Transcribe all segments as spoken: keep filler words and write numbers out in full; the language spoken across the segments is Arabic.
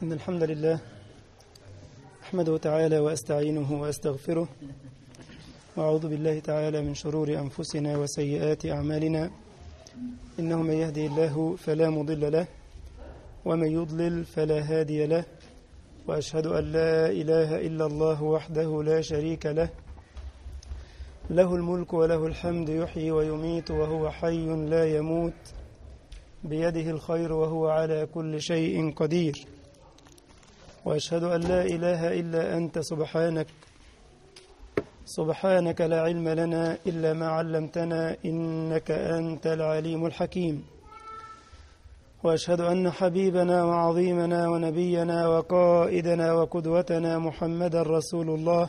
إن الحمد لله أحمده تعالى وأستعينه وأستغفره وأعوذ بالله تعالى من شرور أنفسنا وسيئات أعمالنا إنه من يهدي الله فلا مضل له ومن يضلل فلا هادي له وأشهد أن لا إله إلا الله وحده لا شريك له له الملك وله الحمد يحيي ويميت وهو حي لا يموت بيده الخير وهو على كل شيء قدير وأشهد أن لا إله إلا أنت سبحانك سبحانك لا علم لنا إلا ما علمتنا إنك أنت العليم الحكيم وأشهد أن حبيبنا وعظيمنا ونبينا وقائدنا وقدوتنا محمد رسول الله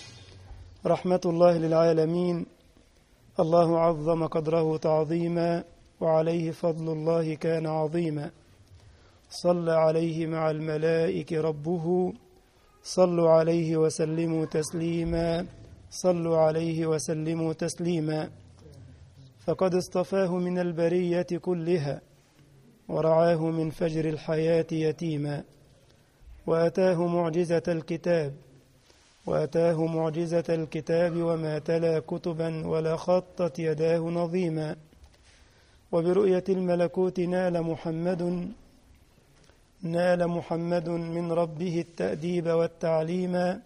رحمة الله للعالمين. الله عظم قدره تعظيما وعليه فضل الله كان عظيما. صلى عليه مع الملائكة ربه صلوا عليه وسلموا تسليما صلوا عليه وسلموا تسليما. فقد اصطفاه من البرية كلها ورعاه من فجر الحياة يتيما وأتاه معجزة الكتاب وأتاه معجزة الكتاب وما تلا كتبا ولا خطت يداه نظيما. وبرؤية الملكوت نال محمد نال محمد من ربه التأديب والتعليم.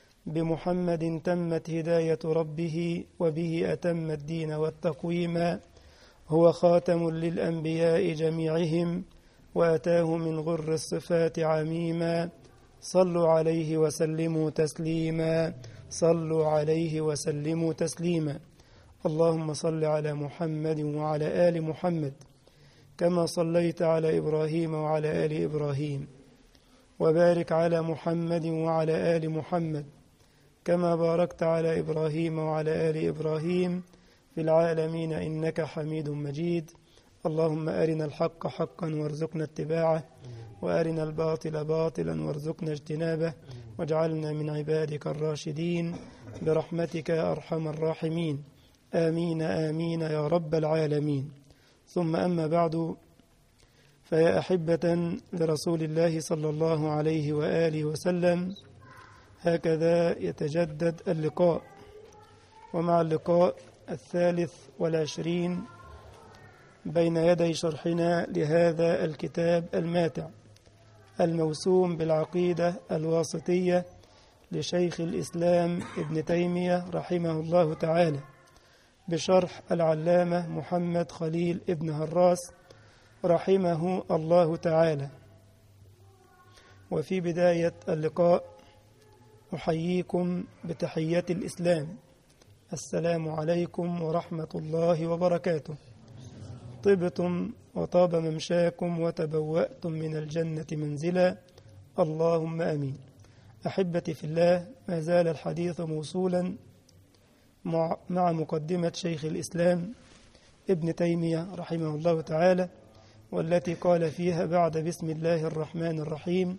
بمحمد تمت هداية ربه وبه أتم الدين والتقويم. هو خاتم للأنبياء جميعهم وأتاه من غر الصفات عميما. صلوا عليه وسلموا تسليما صلوا عليه وسلموا تسليما. اللهم صل على محمد وعلى آل محمد كما صليت على إبراهيم وعلى آل إبراهيم وبارك على محمد وعلى آل محمد كما باركت على إبراهيم وعلى آل إبراهيم في العالمين إنك حميد مجيد. اللهم أرنا الحق حقا وارزقنا اتباعه وأرنا الباطل باطلا وارزقنا اجتنابه واجعلنا من عبادك الراشدين برحمتك يا أرحم الراحمين. آمين آمين يا رب العالمين. ثم أما بعد، فيا أحبة لرسول الله صلى الله عليه وآله وسلم، هكذا يتجدد اللقاء، ومع اللقاء الثالث والعشرين بين يدي شرحنا لهذا الكتاب الماتع الموسوم بالعقيدة الواسطية لشيخ الإسلام ابن تيمية رحمه الله تعالى، بشرح العلامة محمد خليل ابن هراس رحمه الله تعالى. وفي بداية اللقاء أحييكم بتحية الإسلام، السلام عليكم ورحمة الله وبركاته. طبتم وطاب ممشاكم وتبوأتم من الجنة منزلا، اللهم آمين. أحبتي في الله، ما زال الحديث موصولا مع مقدمة شيخ الإسلام ابن تيمية رحمه الله تعالى، والتي قال فيها بعد بسم الله الرحمن الرحيم: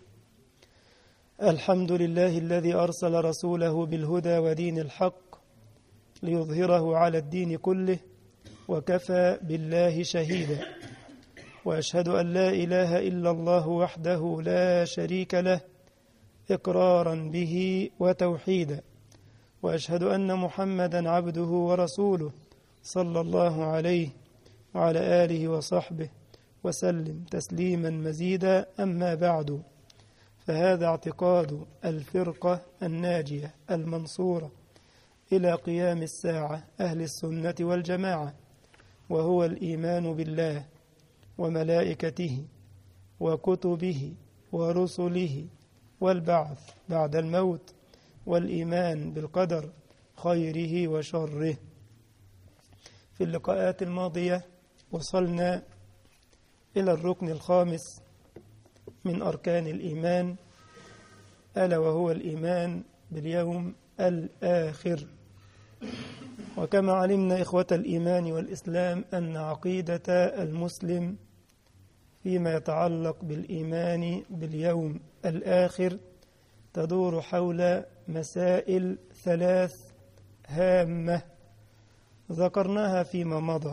الحمد لله الذي أرسل رسوله بالهدى ودين الحق ليظهره على الدين كله وكفى بالله شهيدا. وأشهد أن لا إله إلا الله وحده لا شريك له إقرارا به وتوحيدا. وأشهد أن محمدا عبده ورسوله صلى الله عليه وعلى آله وصحبه وسلم تسليما مزيدا. أما بعد، فهذا اعتقاد الفرقة الناجية المنصورة إلى قيام الساعة أهل السنة والجماعة، وهو الإيمان بالله وملائكته وكتبه ورسله والبعث بعد الموت والإيمان بالقدر خيره وشره. في اللقاءات الماضية وصلنا إلى الركن الخامس من أركان الإيمان، ألا وهو الإيمان باليوم الآخر. وكما علمنا إخوة الإيمان والإسلام أن عقيدة المسلم فيما يتعلق بالإيمان باليوم الآخر تدور حول مسائل ثلاث هامة ذكرناها فيما مضى،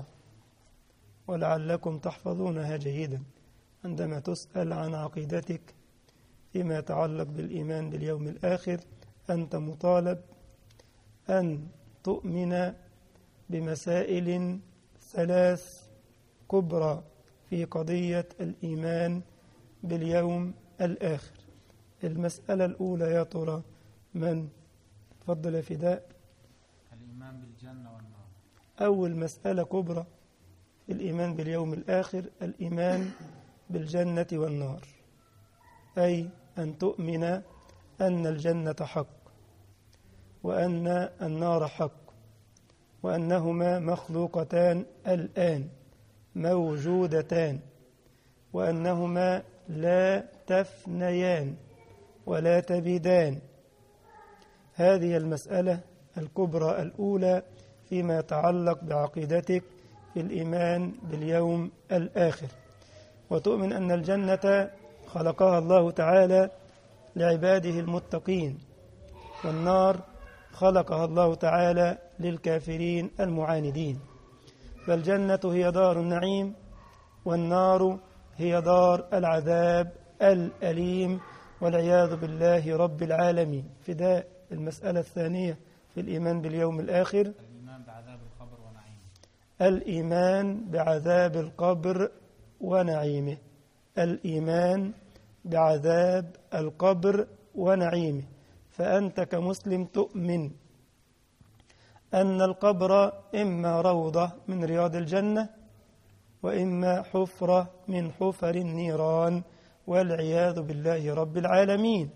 ولعلكم تحفظونها جيدا عندما تسأل عن عقيدتك فيما يتعلق بالإيمان باليوم الآخر أنت مطالب أن تؤمن بمسائل ثلاث كبرى في قضية الإيمان باليوم الآخر. المسألة الأولى يا ترى من؟ تفضل يا فداء. الإيمان بالجنة والنار. أول مسألة كبرى في الإيمان باليوم الآخر الإيمان بالجنة والنار، أي أن تؤمن أن الجنة حق وأن النار حق وأنهما مخلوقتان الآن موجودتان وأنهما لا تفنيان ولا تبيدان. هذه المسألة الكبرى الأولى فيما يتعلق بعقيدتك في الإيمان باليوم الآخر، وتؤمن أن الجنة خلقها الله تعالى لعباده المتقين والنار خلقها الله تعالى للكافرين المعاندين، فالجنة هي دار النعيم والنار هي دار العذاب الأليم والعياذ بالله رب العالمين. فداء المسألة الثانية في الإيمان باليوم الآخر الإيمان بعذاب القبر ونعيمه. الإيمان بعذاب القبر ونعيمه. الإيمان بعذاب القبر ونعيمه. فأنت كمسلم تؤمن أن القبر إما روضة من رياض الجنة وإما حفرة من حفر النيران والعياذ بالله رب العالمين.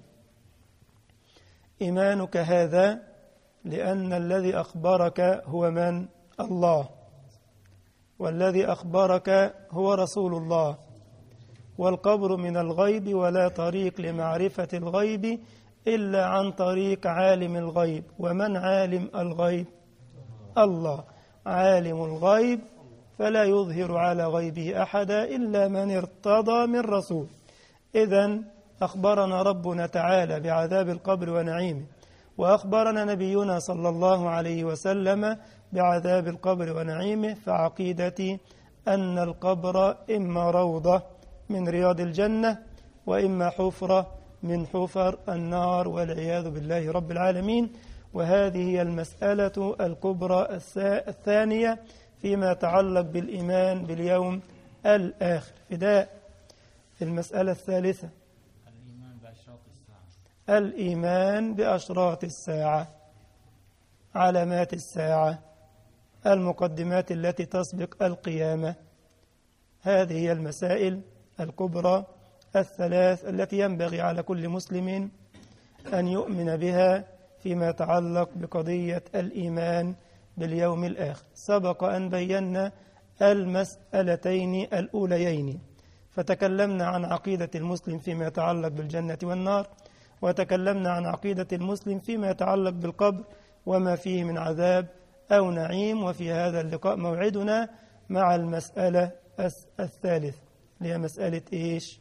إيمانك هذا لأن الذي أخبرك هو من؟ الله، والذي أخبرك هو رسول الله، والقبر من الغيب ولا طريق لمعرفة الغيب إلا عن طريق عالم الغيب. ومن عالم الغيب؟ الله. عالم الغيب فلا يظهر على غيبه أحدا إلا من ارتضى من رسول. إذن أخبرنا ربنا تعالى بعذاب القبر ونعيمه، وأخبرنا نبينا صلى الله عليه وسلم بعذاب القبر ونعيمه. فعقيدتي أن القبر إما روضة من رياض الجنة وإما حفرة من حفر النار والعياذ بالله رب العالمين. وهذه هي المسألة الكبرى الثانية فيما يتعلق بالإيمان باليوم الآخر. فداء المسألة الثالثة الإيمان بأشراط الساعة. الإيمان بأشراط الساعة، علامات الساعة، المقدمات التي تسبق القيامة. هذه هي المسائل الكبرى الثلاث التي ينبغي على كل مسلم أن يؤمن بها فيما يتعلق بقضية الإيمان باليوم الآخر. سبق أن بينا المسألتين الأوليين، فتكلمنا عن عقيدة المسلم فيما يتعلق بالجنة والنار، وتكلمنا عن عقيدة المسلم فيما يتعلق بالقبر وما فيه من عذاب أو نعيم. وفي هذا اللقاء موعدنا مع المسألة الثالثة اللي هي مسألة إيش؟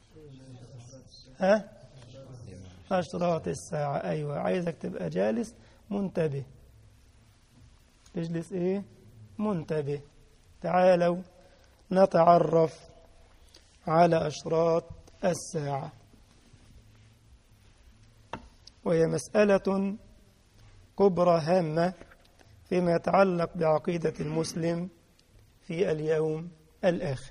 ها؟ أشراط الساعة. أيوة، عايزك تبقى جالس منتبه. اجلس إيه؟ منتبه. تعالوا نتعرف على أشراط الساعة، وهي مسألة كبرى هامة فيما يتعلق بعقيدة المسلم في اليوم الآخر.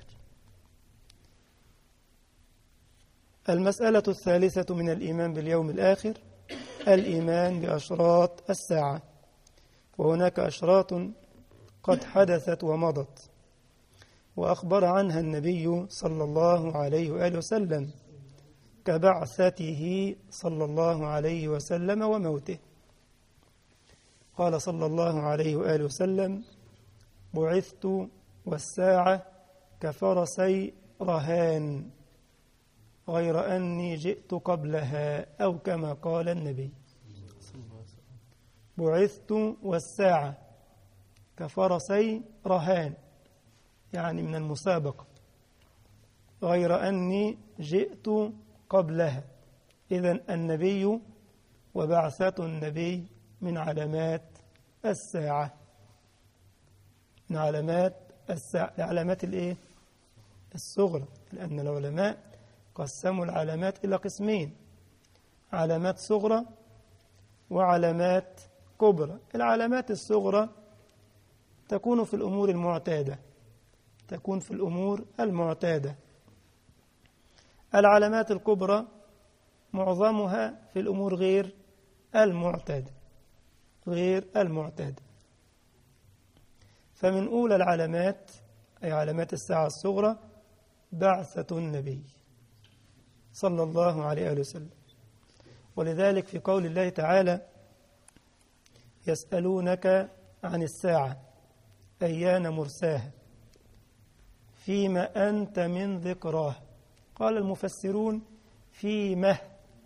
المسألة الثالثة من الإيمان باليوم الآخر الإيمان بأشراط الساعة، وهناك أشراط قد حدثت ومضت وأخبر عنها النبي صلى الله عليه وآله وسلم كبعثته صلى الله عليه وسلم وموته. قال صلى الله عليه وآله وسلم: بعثت والساعة كفرسي رهان غير أني جئت قبلها، أو كما قال النبي. بعثت والساعة كفرسي رهان، يعني من المسابقة، غير أني جئت قبلها. إذن النبي وبعثة النبي من علامات الساعة، من علامات الساعة، علامات الإيه؟ الصغرى، لأن العلماء قسموا العلامات إلى قسمين: علامات صغرى وعلامات كبرى. العلامات الصغرى تكون في الأمور المعتادة تكون في الأمور المعتادة العلامات الكبرى معظمها في الأمور غير المعتادة غير المعتادة فمن أولى العلامات أي علامات الساعة الصغرى بعثة النبي صلى الله عليه وسلم. ولذلك في قول الله تعالى: يسألونك عن الساعة أيان مرساها فيما أنت من ذكراها. قال المفسرون: فيما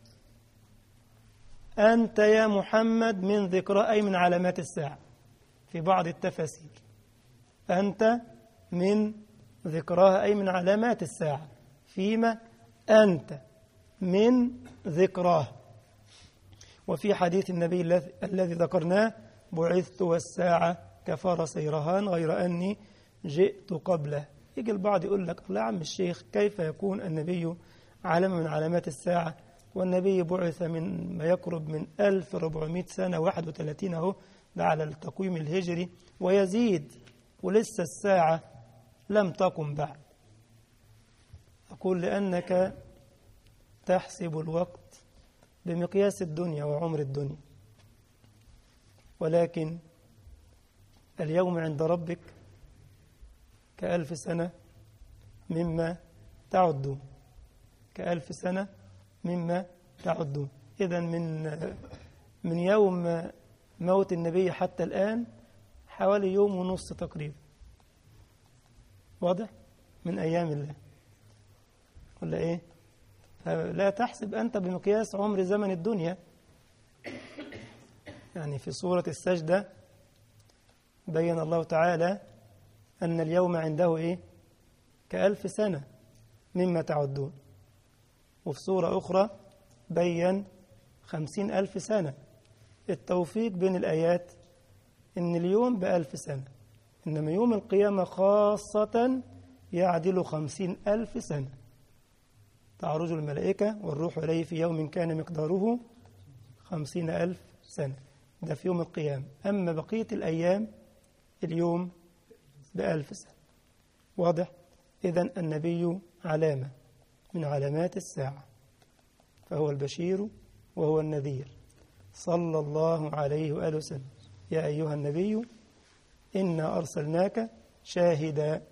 أنت يا محمد من ذكرى، أي من علامات الساعة. في بعض التفاسير أنت من ذكراها أي من علامات الساعة. فيما أنت من ذكراها. وفي حديث النبي الذي ذكرناه: بعثت والساعة كفرسي رهان غير أني جئت قبله. يجي البعض يقول لك: الله يا عم الشيخ، كيف يكون النبي علامة من علامات الساعة والنبي بعث من ما يقرب من ألف وأربعمائة سنة واحد وثلاثين أهو، ده على التقويم الهجري ويزيد، ولسه الساعة لم تقم بعد. أقول: لأنك تحسب الوقت بمقياس الدنيا وعمر الدنيا، ولكن اليوم عند ربك كألف سنة مما تعدون كألف سنة مما تعدون. إذن من من يوم موت النبي حتى الآن حوالي يوم ونص تقريبا. واضح؟ من أيام الله ولا إيه؟ لا تحسب أنت بمقياس عمر زمن الدنيا. يعني في سورة السجدة بين الله تعالى أن اليوم عنده إيه؟ كألف سنة مما تعدون. وفي سورة أخرى بين خمسين ألف سنة. التوفيق بين الآيات إن اليوم بألف سنة، إنما يوم القيامة خاصة يعدل خمسين ألف سنة. تعرج الملائكة والروح إليه في يوم كان مقداره خمسين ألف سنة. ده في يوم القيامة. أما بقية الأيام اليوم بألف سنة. واضح؟ إذن النبي علامة من علامات الساعة، فهو البشير وهو النذير صلى الله عليه وآله وسلم. يا أيها النبي إنا أرسلناك شاهدا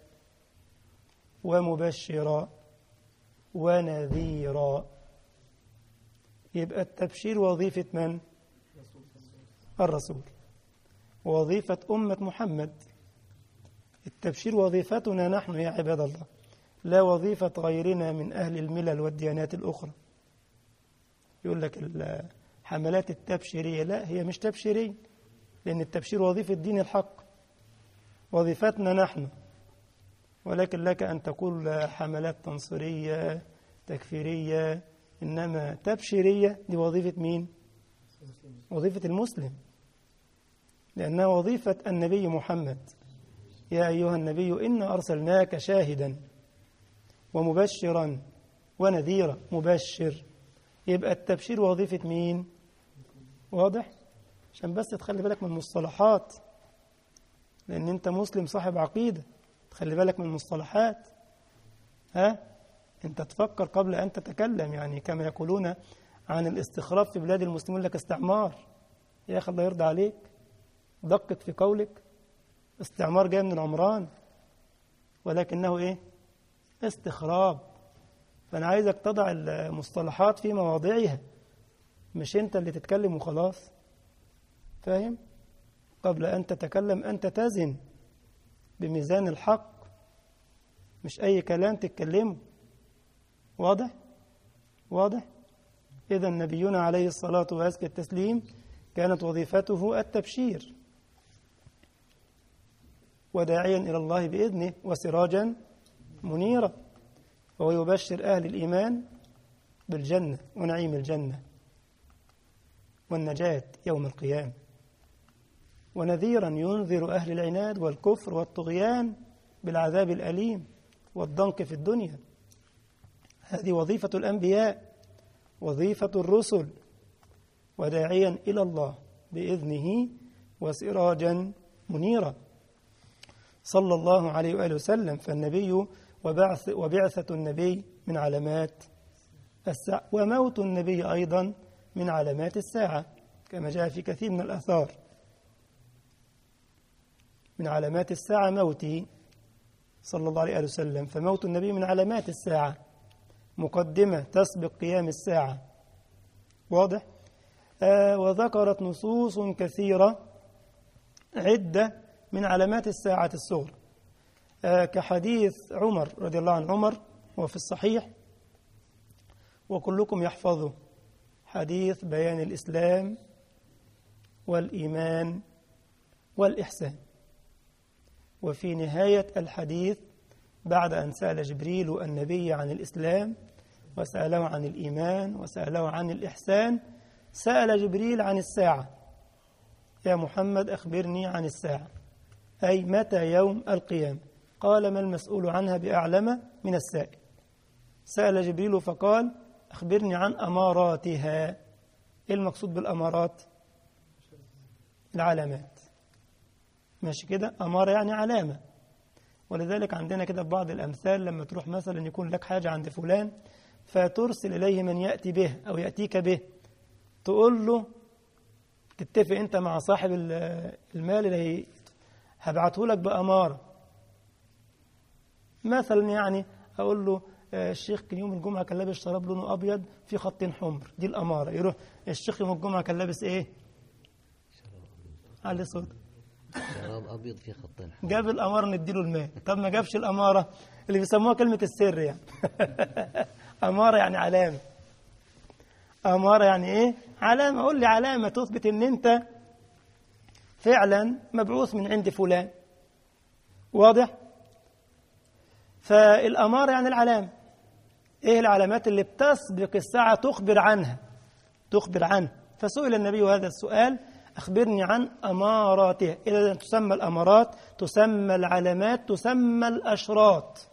ومبشرا ونذيرا. يبقى التبشير وظيفة من؟ الرسول. وظيفة أمة محمد. التبشير وظيفتنا نحن يا عباد الله، لا وظيفة غيرنا من أهل الملل والديانات الأخرى. يقول لك الحملات التبشيرية، لا، هي مش تبشيرية، لأن التبشير وظيفة دين الحق، وظيفتنا نحن. ولكن لك أن تقول حملات تنصيرية تكفيرية، إنما تبشيرية دي وظيفة مين؟ وظيفة المسلم، لأنها وظيفة النبي محمد. يا أيها النبي إنا أرسلناك شاهدا ومبشرا ونذيرا. مبشر، يبقى التبشير وظيفة مين؟ واضح؟ عشان بس تخلي بالك من المصطلحات، لأن أنت مسلم صاحب عقيدة، تخلي بالك من المصطلحات. ها؟ أنت تفكر قبل أن تتكلم، يعني كما يقولون عن الاستخراف في بلاد المسلمين لك استعمار. يا أخي الله يرضى عليك، دقق في قولك. استعمار جاي من العمران، ولكنه إيه؟ استخراب. فأنا عايزك تضع المصطلحات في مواضعها، مش أنت اللي تتكلم وخلاص. فاهم؟ قبل أن تتكلم أنت تزن بميزان الحق، مش أي كلام تتكلمه. واضح؟ واضح؟ إذا نبينا عليه الصلاة وأزكى التسليم كانت وظيفته التبشير، وداعيا إلى الله بإذنه وسراجا منيرا، وهو يبشر أهل الإيمان بالجنة ونعيم الجنة والنجاة يوم القيامة، ونذيرا ينذر أهل العناد والكفر والطغيان بالعذاب الأليم والضنك في الدنيا. هذه وظيفة الأنبياء، وظيفة الرسل، وداعيا إلى الله بإذنه وسراجا منيرا صلى الله عليه وآله وسلم. فالنبي وبعث وبعثة النبي من علامات الساعة، وموت النبي أيضا من علامات الساعة كما جاء في كثير من الآثار. من علامات الساعة موته صلى الله عليه وآله وسلم، فموت النبي من علامات الساعة، مقدمة تسبق قيام الساعة. واضح؟ آه وذكرت نصوص كثيرة عدة من علامات الساعة الصغرى، آه كحديث عمر رضي الله عن عمر وفي الصحيح وكلكم يحفظه، حديث بيان الإسلام والإيمان والإحسان. وفي نهاية الحديث بعد أن سأل جبريل النبي عن الإسلام وسأله عن الإيمان وسأله عن الإحسان، سأل جبريل عن الساعة: يا محمد أخبرني عن الساعة، أي متى يوم القيامة؟ قال: ما المسؤول عنها بأعلم من السائل. سأل جبريل فقال: أخبرني عن أماراتها. إيه المقصود بالأمارات؟ العلامات. ماشي كده؟ أمارة يعني علامة. ولذلك عندنا كده بعض الأمثال، لما تروح مثلا يكون لك حاجة عند فلان فترسل إليه من يأتي به أو يأتيك به، تقول له، تتفق أنت مع صاحب المال اللي هبعته لك بأمارة. مثلا يعني أقول له الشيخ كان يوم الجمعة كان لابس شراب لونه أبيض في خطين حمر، دي الأمارة. يروح الشيخ يوم الجمعة كان لابس إيه؟ على صوت شراب أبيض في خطين حمر. جاب الأمارة نديله المال. طب ما جابش الأمارة، اللي بيسموها كلمة السر يعني. أمارة يعني علامة. أمارة يعني إيه؟ علامة. قول لي علامة تثبت إن أنت فعلا مبعوث من عند فلان. واضح؟ فالأمارة يعني العلامة. إيه العلامات اللي بتسبق الساعة تخبر عنها؟ تخبر عنها. فسئل النبي هذا السؤال: أخبرني عن أماراتها. إذا تسمى الأمارات، تسمى العلامات، تسمى الأشراط.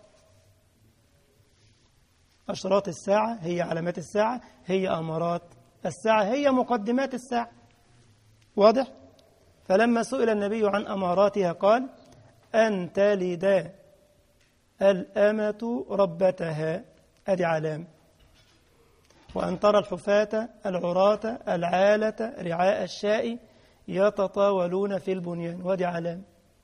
أشراط الساعة هي علامات الساعة، هي أمارات الساعة، هي مقدمات الساعة. واضح؟ فلما سئل النبي عن أماراتها قال: أن تلد الأمة ربتها، أدي علامة. وأن ترى الحفاة العراة العالة رعاء الشاء يتطاولون في البنيان، وادي علامة.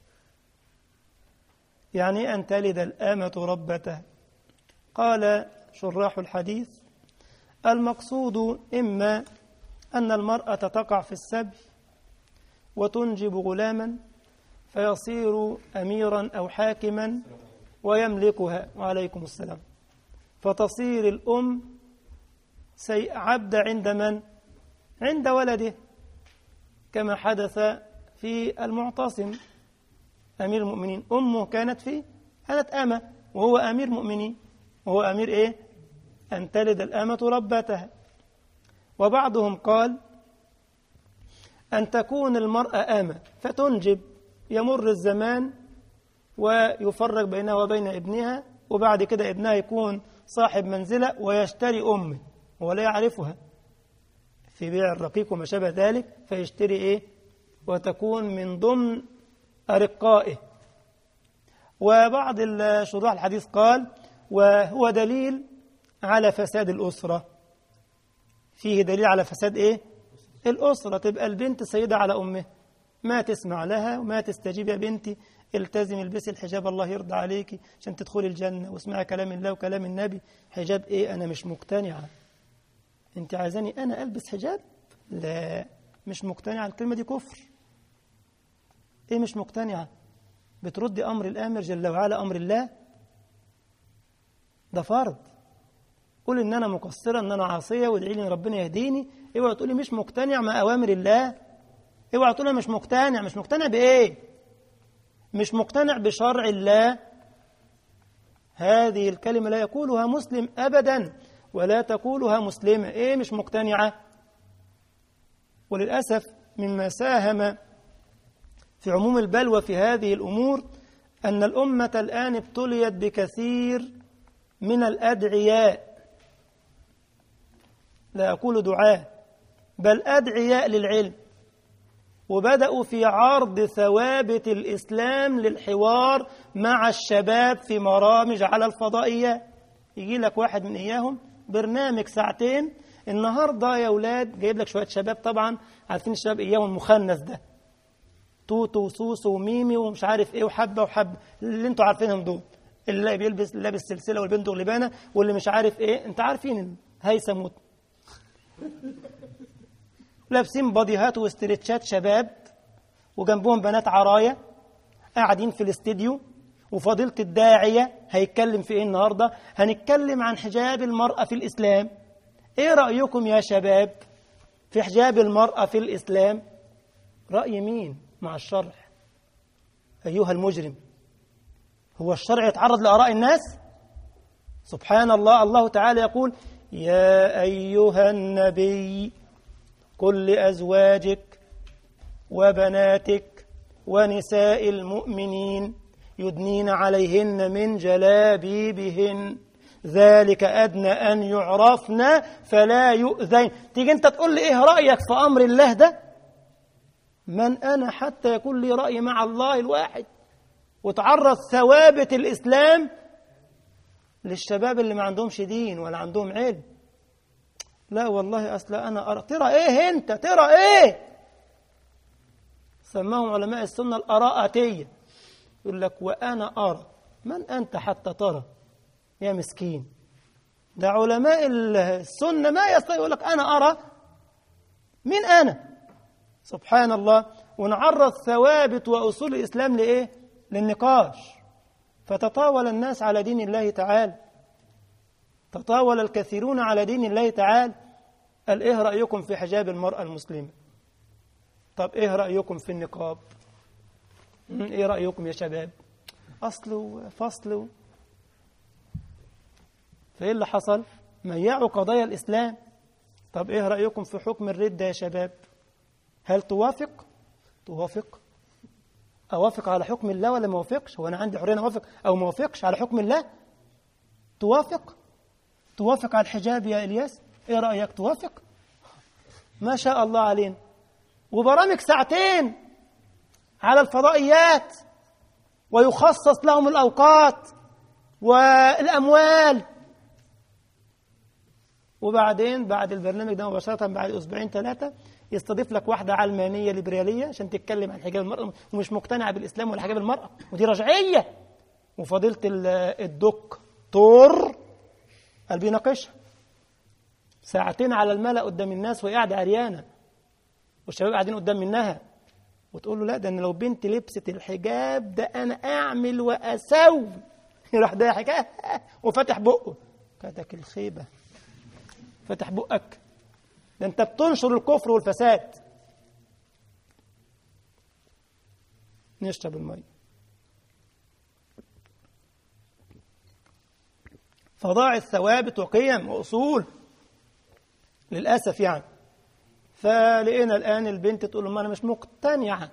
يعني أن تلد الأمة ربتها. قال شراح الحديث: المقصود إما أن المرأة تقع في السبي وتنجب غلاما فيصير أميرا أو حاكما ويملكها، وعليكم السلام، فتصير الأم عبد عند من؟ عند ولده، كما حدث في المعتصم أمير المؤمنين. أمه كانت فيه كانت أمة وهو أمير مؤمنين، وهو أمير إيه؟ أن تلد الأمة ربتها. وبعضهم قال أن تكون المرأة أمة فتنجب، يمر الزمان ويفرق بينها وبين ابنها، وبعد كده ابنها يكون صاحب منزلة ويشتري أمه ولا يعرفها في بيع الرقيق وما شابه ذلك، فيشتري إيه؟ وتكون من ضمن أرقائه. وبعض شروح الحديث قال: وهو دليل على فساد الأسرة. فيه دليل على فساد إيه؟ الأسرة. تبقى البنت سيدة على أمها، ما تسمع لها وما تستجيب: يا بنتي التزمي، البسي الحجاب، الله يرضى عليكي عشان تدخلي الجنة، واسمعي كلام الله وكلام النبي. حجاب إيه؟ أنا مش مقتنعة. أنت عايزاني أنا ألبس حجاب؟ لا، مش مقتنعة. الكلمة دي كفر. إيه مش مقتنعة؟ بتردي أمر الآمر جل وعلا، أمر الله ده فرض. قول إن أنا مقصرة، إن أنا عاصية، وادعي لي إن ربنا يهديني. اوعى تقولي مش مقتنع مع أوامر الله. اوعى تقولي مش مقتنع. مش مقتنع بإيه؟ مش مقتنع بشرع الله. هذه الكلمة لا يقولها مسلم أبدا، ولا تقولها مسلمة. إيه مش مقتنعة؟ وللأسف مما ساهم في عموم البلوى في هذه الأمور أن الأمة الآن ابتليت بكثير من الأدعياء لا أقول دعاة بل أدعياء للعلم، وبدأوا في عرض ثوابت الإسلام للحوار مع الشباب في برامج على الفضائيات. يجي لك واحد من إياهم برنامج ساعتين، النهاردة يا أولاد جايب لك شوية شباب، طبعا عارفين الشباب إياهم المخنث ده، توتو وسوسو وميمي ومش عارف إيه وحبة وحبة اللي انتوا عارفينهم دول، اللي بيلبس لابس سلسلة والبنت غلبانة واللي مش عارف إيه، انت عارفين هيثم لابسين باديهات واسترتشات شباب وجنبهم بنات عرايا قاعدين في الاستديو، وفضيلة الداعية هيتكلم في ايه النهاردة؟ هنتكلم عن حجاب المرأة في الإسلام. ايه رأيكم يا شباب في حجاب المرأة في الإسلام؟ رأي مين مع الشرع؟ أيها المجرم، هو الشرع يتعرض لآراء الناس؟ سبحان الله، الله تعالى يقول يا أيها النبي قل لأزواجك وبناتك ونساء المؤمنين يدنين عليهن من جلابيبهن ذلك أدنى أن يعرفن فلا يؤذين. تيجي أنت تقول لي إيه رأيك في أمر الله ده؟ من أنا حتى يكون لي رأي مع الله الواحد؟ وتعرض ثوابت الإسلام للشباب اللي ما عندهمش دين ولا عندهم علم. لا والله أصل أنا أرى. ترى إيه أنت؟ ترى إيه؟ سماهم علماء السنة الأراءتية، يقول لك وأنا أرى. من أنت حتى ترى يا مسكين؟ ده علماء السنة ما يستطيع يقول لك أنا أرى. مين أنا؟ سبحان الله. ونعرض ثوابت وأصول الإسلام لإيه؟ للنقاش، فتطاول الناس على دين الله تعالى، تطاول الكثيرون على دين الله تعالى. قال إيه رأيكم في حجاب المرأة المسلمة؟ طب إيه رأيكم في النقاب؟ إيه رأيكم يا شباب؟ أصل فصل. فإيه اللي حصل؟ ميعوا قضايا الإسلام. طب إيه رأيكم في حكم الردة يا شباب؟ هل توافق؟ توافق؟ أوافق على حكم الله ولا ما أوافقش؟ هو أنا عندي حرية أوافق أو ما أوافقش على حكم الله؟ توافق؟ توافق على الحجاب يا إلياس؟ إيه رأيك؟ توافق؟ ما شاء الله علينا. وبرامج ساعتين على الفضائيات، ويخصص لهم الأوقات والأموال. وبعدين بعد البرنامج ده مباشرة بعد أسبوعين ثلاثة يستضيف لك واحدة علمانية ليبرالية عشان تتكلم عن حجاب المرأة ومش مقتنعة بالإسلام ولا حجاب المرأة، ودي رجعية. وفضيلة الدكتور قال بيناقشها ساعتين على الملأ قدام الناس وهي قاعدة عريانة والشباب قاعدين قدام منها، وتقول له لا ده أنا لو بنتي لبست الحجاب ده أنا أعمل وأسوي. يروح ضاحك وفتح بقه. كاتك الخيبة، فتح بقك، ده أنت بتنشر الكفر والفساد. نشرب الماء. فضاع الثوابت وقيم وأصول للأسف يعني. فلقينا الآن البنت تقول لهم أنا مش مقتنعة،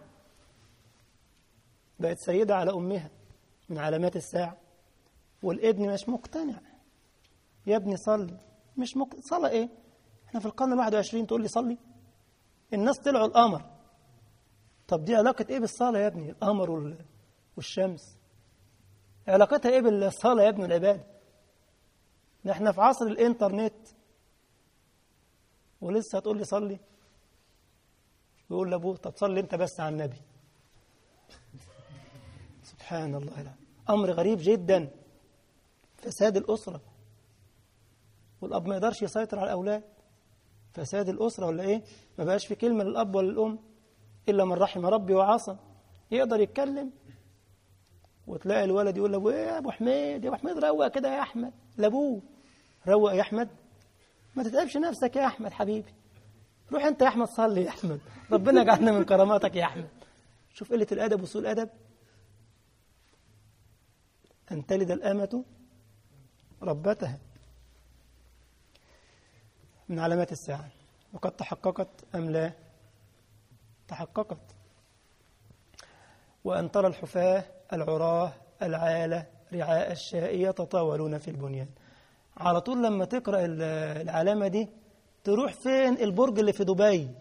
بقت سيدة على أمها من علامات الساعة. والابن مش مقتنع، يا ابني صلي. مش مق... صلاة إيه؟ إحنا في القرن الواحد والعشرين تقول لي صلي؟ الناس طلعوا القمر. طب دي علاقة إيه بالصلاة يا ابني؟ القمر وال... والشمس علاقتها إيه بالصلاة يا ابني العبادة؟ إحنا في عصر الإنترنت ولسه هتقول لي صلي؟ يقول لأبوه طب صلي أنت بس على النبي. سبحان الله. لا. أمر غريب جدا. فساد الأسرة، والأب ما يقدرش يسيطر على الأولاد. فساد الأسرة ولا إيه؟ ما بقاش في كلمة للأب ولا للأم إلا من رحم ربي وعصى. يقدر يتكلم، وتلاقي الولد يقول لأبوه إيه يا أبو حميد، يا أبو حميد روق كده يا أحمد. لأبوه روق يا أحمد، ما تتعبش نفسك يا أحمد حبيبي، روح أنت يا أحمد صلي يا أحمد، ربنا يجعلنا من كراماتك يا أحمد. شوف قلة الأدب وسوء الأدب. أن تلد الأمة ربتها من علامات الساعة. وقد تحققت أم لا؟ تحققت. وأن ترى الحفاة العراه العالة رعاء الشاء يتطاولون في البنيان. على طول لما تقرأ العلامة دي تروح فين؟ البرج اللي في دبي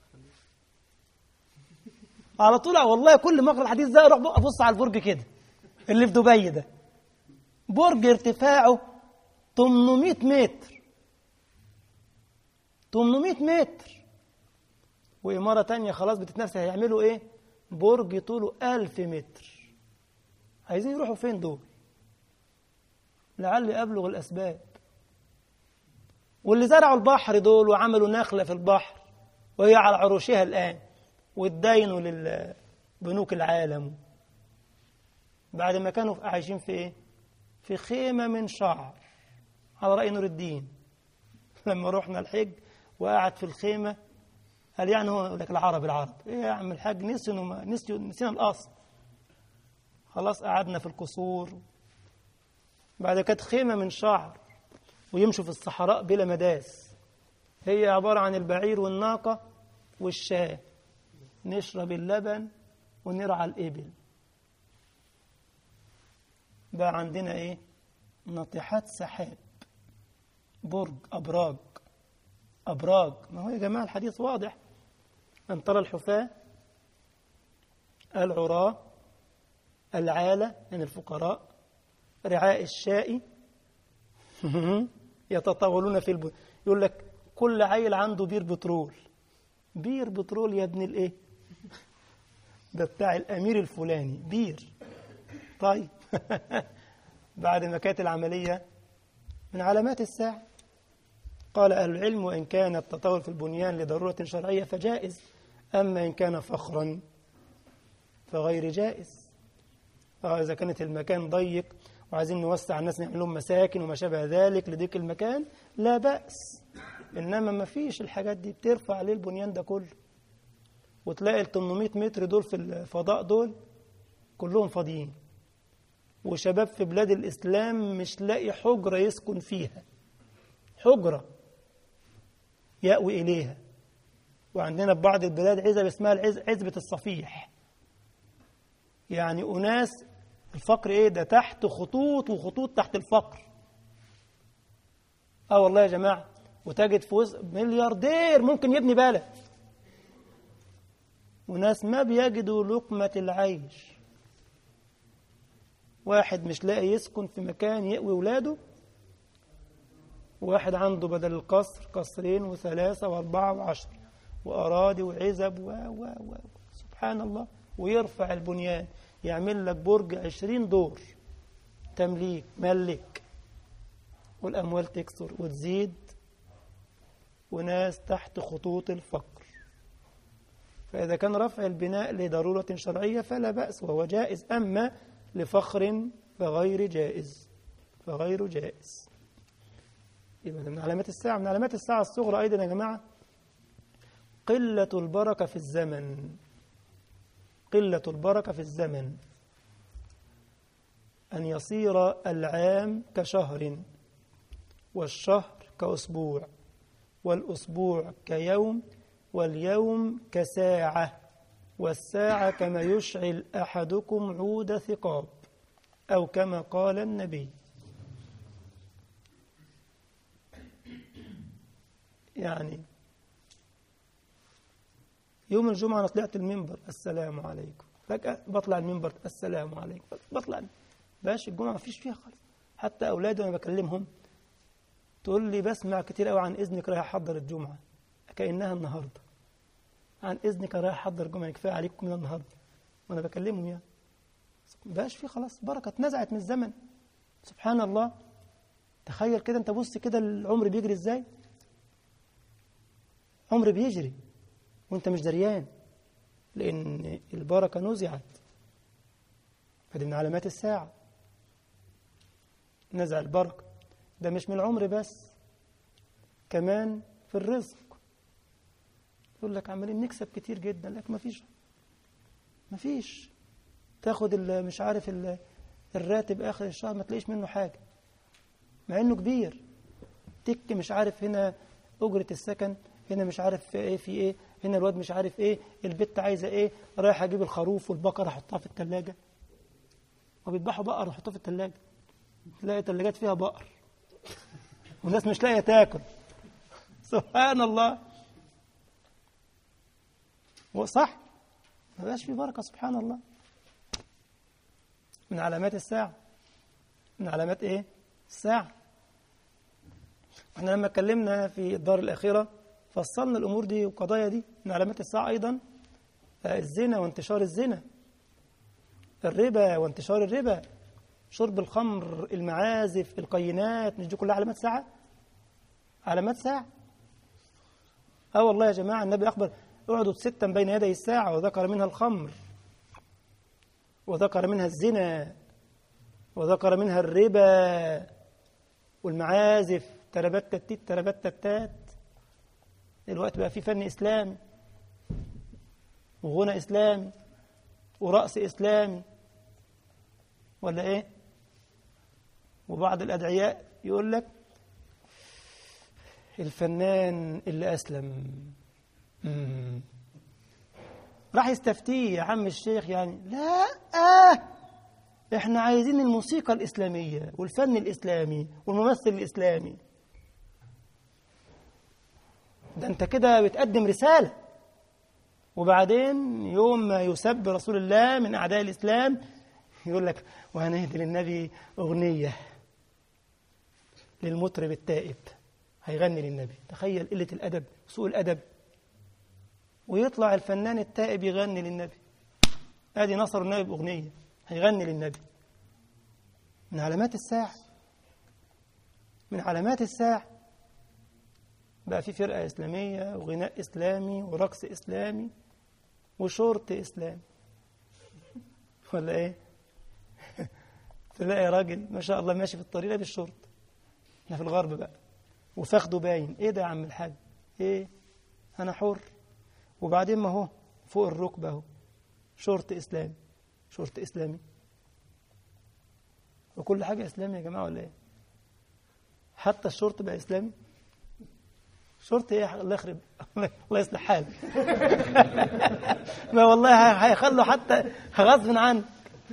على طول. والله كل ما اقرا الحديث ده اروح ابص على البرج كده اللي في دبي ده، برج ارتفاعه ثمانمائة متر، ثمانمائة متر. وإمارة تانية خلاص بتتنافس، هيعملوا إيه؟ برج طوله ألف متر. عايزين يروحوا فين دول؟ لعل أبلغ الأسباب. واللي زرعوا البحر دول وعملوا نخلة في البحر وهي على عروشها الآن، واتداينوا للبنوك العالم بعد ما كانوا عايشين في إيه؟ في خيمة من شعر، على رأي نور الدين لما رحنا الحج وقعد في الخيمة، قال يعني هو يقول لك العرب العرب إيه يا عم الحاج، نسينا نسينا الأصل. خلاص قعدنا في القصور، بعد كانت خيمة من شعر ويمشوا في الصحراء بلا مداس، هي عبارة عن البعير والناقة والشاة، نشرب اللبن ونرعى الإبل. بقى عندنا إيه؟ ناطحات سحاب، برج، أبراج أبراج. ما هو يا جماعة الحديث واضح، أن ترى الحفاة العراة العالة يعني الفقراء رعاء الشاء يتطاولون في البيوت. يقول لك كل عيل عنده بير بترول. بير بترول يا ابن الايه؟ ده بتاع الامير الفلاني بير. طيب بعد ما كانت العملية من علامات الساعة. قال أهل العلم وإن كان التطاول في البنيان لضرورة شرعية فجائز، أما إن كان فخرا فغير جائز. آه إذا كانت المكان ضيق وعايزين نوسع الناس نعمل لهم مساكن وما شابه ذلك لضيق المكان لا بأس، إنما ما فيش الحاجات دي بترفع عليه البنيان ده كله، وتلاقي ال ثمانمائة متر دول في الفضاء دول كلهم فاضيين، وشباب في بلاد الإسلام مش لاقي حجرة يسكن فيها، حجرة يأوي إليها. وعندنا ببعض البلاد عزب اسمها عزبة الصفيح، يعني أناس الفقر إيه ده تحت خطوط وخطوط تحت الفقر. آه والله يا جماعة، وتجد في وسط ملياردير ممكن يبني بلد، وناس ما بيجدوا لقمة العيش. واحد مش لاقي يسكن في مكان يأوي ولاده، واحد عنده بدل القصر قصرين وثلاثة وأربعة وعشر وأراضي وعزب و و و سبحان الله، ويرفع البنيان يعمل لك برج عشرين دور تمليك ملك، والأموال تكسر وتزيد، وناس تحت خطوط الفقر. فإذا كان رفع البناء لضرورة شرعية فلا بأس وهو جائز، أما لفخر فغير جائز فغير جائز. يبقى من علامات الساعة. من علامات الساعة الصغرى أيضا يا جماعة قلة البركة في الزمن. قلة البركة في الزمن، أن يصير العام كشهر، والشهر كأسبوع، والأسبوع كيوم، واليوم كساعة، والساعة كما يشعل أحدكم عود ثقاب، أو كما قال النبي. يعني يوم الجمعة أنا طلعت المنبر السلام عليكم، فجأة بطلع المنبر السلام عليكم، بطلع باش الجمعة ما فيش فيها خالص. حتى أولادي وأنا بكلمهم تقول لي بسمع كتير قوي عن إذنك رايح أحضر الجمعة، كأنها النهاردة. عن إذنك رايح أحضر الجمعة، كفاية عليكم من النهاردة وأنا بكلمهم. يعني باش في خلاص بركة اتنزعت من الزمن. سبحان الله. تخيل كده أنت، بص كده العمر بيجري إزاي، عمر بيجري وانت مش دريان، لأن البركة نزعت. فدي من علامات الساعة، نزع البركة. ده مش من العمر بس، كمان في الرزق. يقول لك عمالين نكسب كتير جدا، لك ما فيش ما فيش تاخد مش عارف الراتب آخر الشهر ما تلاقيش منه حاجة مع إنه كبير. تك مش عارف هنا أجرة السكن، هنا مش عارف في ايه في ايه، هنا الواد مش عارف ايه، البت عايزه ايه، رايح اجيب الخروف والبقره احطها في الثلاجه. وبيذبحوا بقر ويحطوها في الثلاجه، تلاقي ثلاجات فيها بقر والناس مش لاقيه تاكل. سبحان الله. هو صح، ما بقاش في بركة. سبحان الله. من علامات الساعة، من علامات إيه؟ الساعة. احنا لما اتكلمنا في الدار الأخيرة فصلنا الأمور دي والقضايا دي. من علامات الساعة أيضا الزنا وانتشار الزنا، الربا وانتشار الربا، شرب الخمر، المعازف، القينات، مش دي كلها علامات ساعة؟ علامات ساعة. اه والله يا جماعة، النبي أخبر اقعدوا ستا بين يدي الساعة، وذكر منها الخمر، وذكر منها الزنا، وذكر منها الربا والمعازف، تربت تتيت تربت تتات. الوقت بقى في فن إسلامي وغنى إسلامي ورقص إسلامي، ولا إيه؟ وبعض الأدعياء يقول لك الفنان اللي أسلم مم. راح يستفتيه يا عم الشيخ، يعني لا آه إحنا عايزين الموسيقى الإسلامية والفن الإسلامي والممثل الإسلامي. ده أنت كده بتقدم رسالة. وبعدين يوم ما يسب رسول الله من أعداء الإسلام يقول لك وهنهدي للنبي أغنية للمطرب التائب، هيغني للنبي. تخيل قلة الأدب، سوء الأدب. ويطلع الفنان التائب يغني للنبي. ادي نصر النبي بأغنية، هيغني للنبي. من علامات الساعة، من علامات الساعة. بقى في فرقة إسلامية وغناء إسلامي ورقص إسلامي وشورت إسلامي، ولا إيه؟ تلاقي راجل ما شاء الله ماشي في الطريق بالشورت. احنا في الغرب بقى وفخده باين. ايه ده يا عم الحاج؟ ايه انا حر. وبعدين ما هو فوق الركبه اهو شورت اسلامي، شورت اسلامي، وكل حاجه اسلامي يا جماعه، ولا ايه؟ حتى الشورت بقى اسلامي. شورت ايه؟ الله يخرب الله يصلح حالك. ما والله هيخلوا حتى غصب عنك.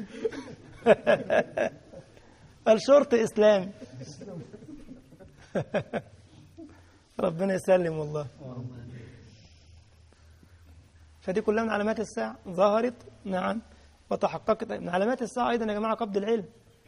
الشورت اسلامي. ربنا يسلم والله. فدي كلها من علامات الساعة ظهرت، نعم، وتحققت. من علامات الساعة أيضا يا جماعة قبض العلم،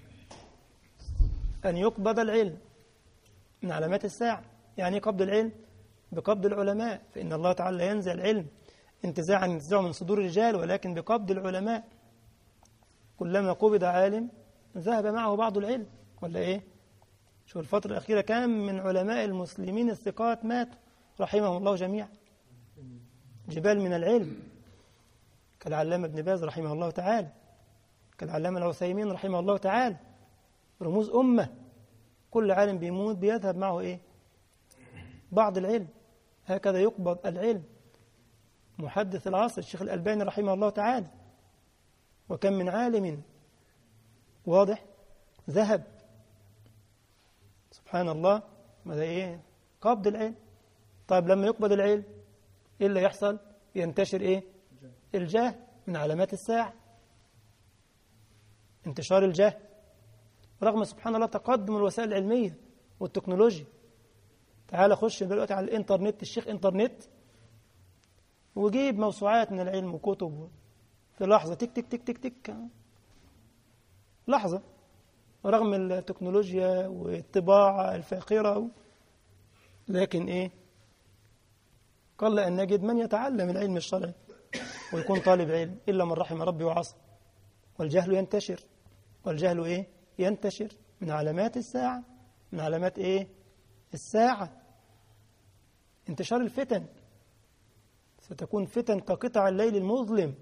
أن يقبض العلم. من علامات الساعة. يعني قبض العلم؟ بقبض العلماء، فإن الله تعالى ينزع العلم انتزاعا ينتزعه من صدور الرجال، ولكن بقبض العلماء. كلما قبض عالم ذهب معه بعض العلم، ولا إيه؟ شوف الفترة الأخيرة كم من علماء المسلمين الثقات ماتوا رحمهم الله جميعا، جبال من العلم، كالعلامة ابن باز رحمه الله تعالى، كالعلامة العثيمين رحمه الله تعالى، رموز أمة. كل عالم بيموت بيذهب معه إيه؟ بعض العلم. هكذا يقبض العلم. محدث العصر الشيخ الألباني رحمه الله تعالى، وكم من عالم واضح ذهب. سبحان الله. ماذا إيه؟ قبض العلم. طيب لما يقبض العلم إيه اللي يحصل؟ ينتشر إيه؟ الجهل. من علامات الساعة انتشار الجهل، رغم سبحان الله تقدم الوسائل العلمية والتكنولوجيا. تعال خش دلوقتي على الإنترنت، الشيخ إنترنت، وجيب موسوعات من العلم وكتب في لحظة، تك تك تك تك تك لحظة، رغم التكنولوجيا والطباعة الفاخرة. لكن إيه؟ قل أن نجد من يتعلم العلم الشرعي ويكون طالب علم إلا من رحم ربي وعصى. والجهل ينتشر، والجهل إيه؟ ينتشر. من علامات الساعة، من علامات إيه؟ الساعة انتشار الفتن. ستكون فتن كقطع الليل المظلم،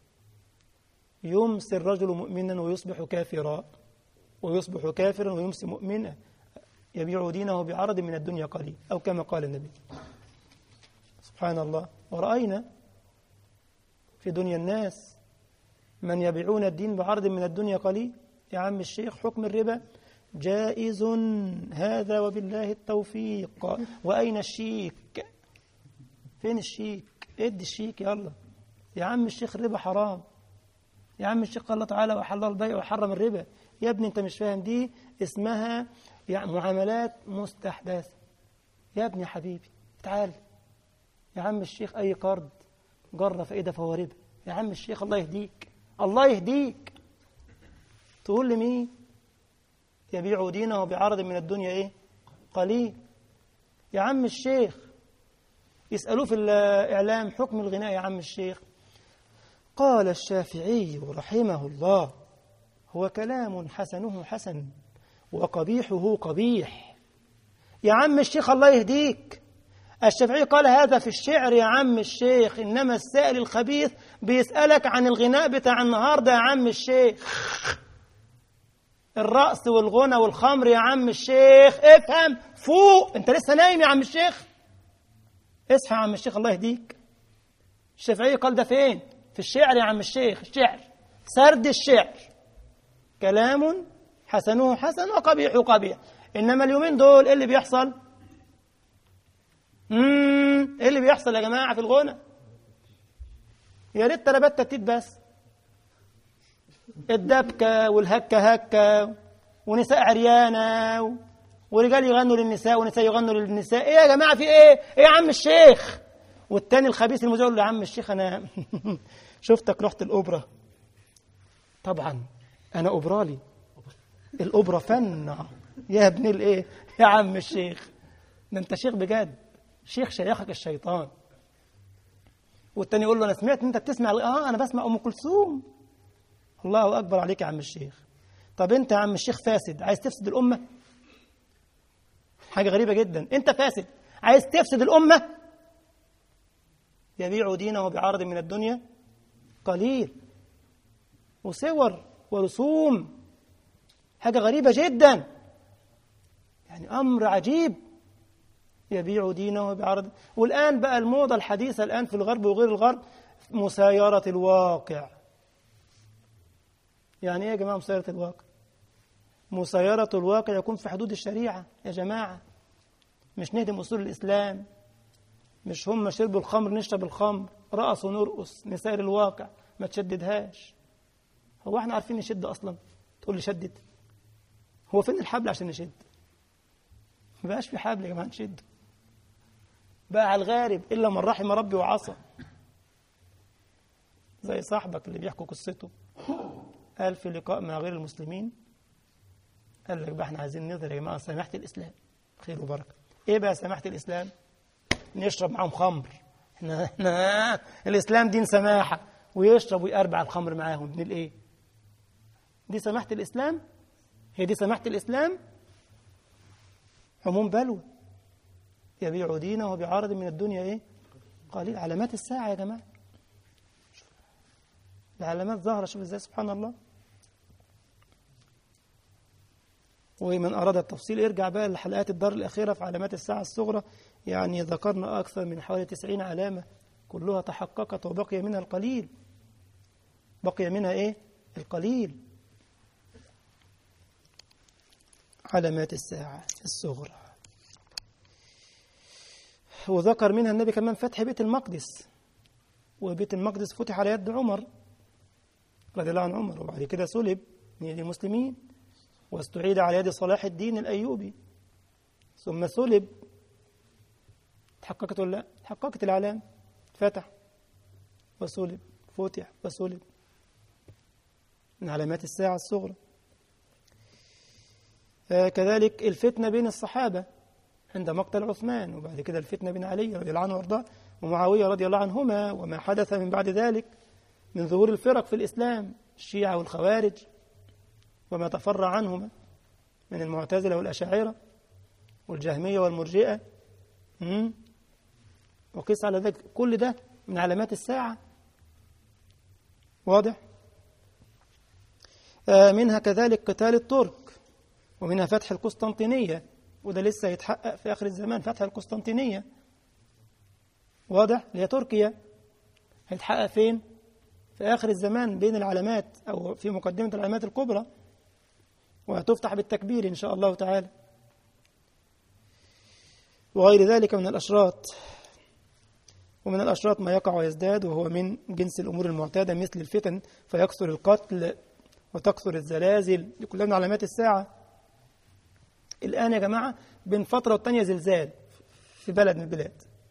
يمسي الرجل مؤمنا ويصبح كافرا، ويصبح كافرا ويمسي مؤمنا، يبيع دينه بعرض من الدنيا قليل، أو كما قال النبي. سبحان الله. ورأينا في دنيا الناس من يبيعون الدين بعرض من الدنيا قليل. يا عم الشيخ حكم الربا جائز هذا وبالله التوفيق. وأين الشيك؟ فين الشيك؟ ادي الشيك يلا. يا عم الشيخ الربا حرام. يا عم الشيخ قال الله تعالى وحل البيع وحرم الربا. يا ابني انت مش فاهم، دي اسمها يعني معاملات مستحدثة. يا ابني حبيبي تعال يا عم الشيخ، أي قرض جرة فائدة فهو ربا. يا عم الشيخ الله يهديك، الله يهديك. تقول لي مين؟ يبيع دينه بعرض من الدنيا إيه؟ قليل. يا عم الشيخ يسألوه في الإعلام حكم الغناء. يا عم الشيخ قال الشافعي رحمه الله: هو كلام حسنه حسن وقبيحه قبيح. يا عم الشيخ الله يهديك، الشافعي قال هذا في الشعر يا عم الشيخ، إنما السائل الخبيث بيسألك عن الغناء بتاع النهاردة يا عم الشيخ، الرقص والغنى والخمر يا عم الشيخ. افهم، فوق، انت لسه نايم يا عم الشيخ، اصحى يا عم الشيخ الله يهديك. الشافعي قال ده فين؟ في الشعر يا عم الشيخ، الشعر، سرد الشعر، كلام حسنه حسن وقبيحه قبيح. إنما اليومين دول إيه اللي بيحصل؟ امم إيه اللي بيحصل يا جماعة في الغنى؟ يا ريت تربت تتيت بس، الدبكة والهكة هكة ونساء عريانة ورجال يغنوا للنساء ونساء يغنوا للنساء. إيه يا جماعة في إيه؟ إيه يا عم الشيخ؟ والتاني الخبيث المذيع يقول له: يا عم الشيخ أنا شفتك رحت الأوبرا. طبعا أنا أوبرالي، الأوبرا فن يا ابن الإيه يا عم الشيخ، ده أنت شيخ بجد، شيخ شيخك الشيطان. والتاني يقول له: أنا سمعت إن أنت بتسمع. آه أنا بسمع أم كلثوم. الله أكبر عليك يا عم الشيخ. طب أنت يا عم الشيخ فاسد، عايز تفسد الأمة؟ حاجة غريبة جدا، أنت فاسد عايز تفسد الأمة؟ يبيع دينه بعرض من الدنيا قليل، وصور ورسوم، حاجة غريبة جدا، يعني أمر عجيب. يبيع دينه بعرض. والآن بقى الموضة الحديثة الآن في الغرب وغير الغرب مسايرة الواقع. يعني إيه يا جماعة مسايرة الواقع؟ مسايرة الواقع يكون في حدود الشريعة يا جماعة، مش نهدم أصول الإسلام، مش هم شربوا الخمر نشرب الخمر، رقصوا نرقص، نساير الواقع، ما تشددهاش. هو احنا عارفين نشد أصلا؟ تقول لي شدد، هو فين الحبل عشان نشد؟ ما بقاش في حبل يا جماعة نشد، بقى على الغارب إلا من رحم ربي وعصى. زي صاحبك اللي بيحكوا قصته، قال في لقاء مع غير المسلمين، قال لك بقى احنا عايزين نظهر يا جماعة سماحة الإسلام، خير وبركة. ايه بقى سماحة الإسلام؟ نشرب معاهم خمر. احنا احنا الإسلام دين سماحة، ويشرب ويقربع الخمر معاهم. من الايه؟ دي سماحة الإسلام؟ هي دي سماحة الإسلام؟ عموم بلوى. يبيع دينه بعرض من الدنيا ايه؟ قليل. علامات الساعة يا جماعة، العلامات ظاهرة، شوف ازاي سبحان الله. ومن أراد التفصيل ارجع بقى لحلقات الدار الأخيرة في علامات الساعة الصغرى، يعني ذكرنا أكثر من حوالي تسعين علامة كلها تحققت وبقي منها القليل. بقي منها إيه؟ القليل. علامات الساعة الصغرى. وذكر منها النبي كمان فتح بيت المقدس، وبيت المقدس فتح على يد عمر رضي الله عن عمر، وبعد كده سلب من يد المسلمين واستعيد على يد صلاح الدين الأيوبي، ثم سلب. تحققت ولا لا؟ تحققت العلامة، فتح وسلب، فتح وسلب، من علامات الساعة الصغرى. آه كذلك الفتنة بين الصحابة عند مقتل عثمان، وبعد كده الفتنة بين علي رضي الله عنه وارضاه ومعاوية رضي الله عنهما، وما حدث من بعد ذلك من ظهور الفرق في الإسلام، الشيعة والخوارج وما تفرع عنهما من المعتزلة والأشاعرة والجهمية والمرجئة. وقيس على ذلك كل ده من علامات الساعة. واضح؟ آه منها كذلك قتال الترك، ومنها فتح القسطنطينية، وده لسه يتحقق في آخر الزمان، فتح القسطنطينية. واضح؟ اللي هي تركيا، هيتحقق فين؟ في آخر الزمان، بين العلامات أو في مقدمة العلامات الكبرى، وهتفتح بالتكبير إن شاء الله تعالى. وغير ذلك من الأشراط. ومن الأشراط ما يقع ويزداد، وهو من جنس الأمور المعتادة مثل الفتن فيكثر القتل وتكثر الزلازل، دي كلها من علامات الساعة. الآن يا جماعة بين فترة والتانية زلزال في بلد من البلاد،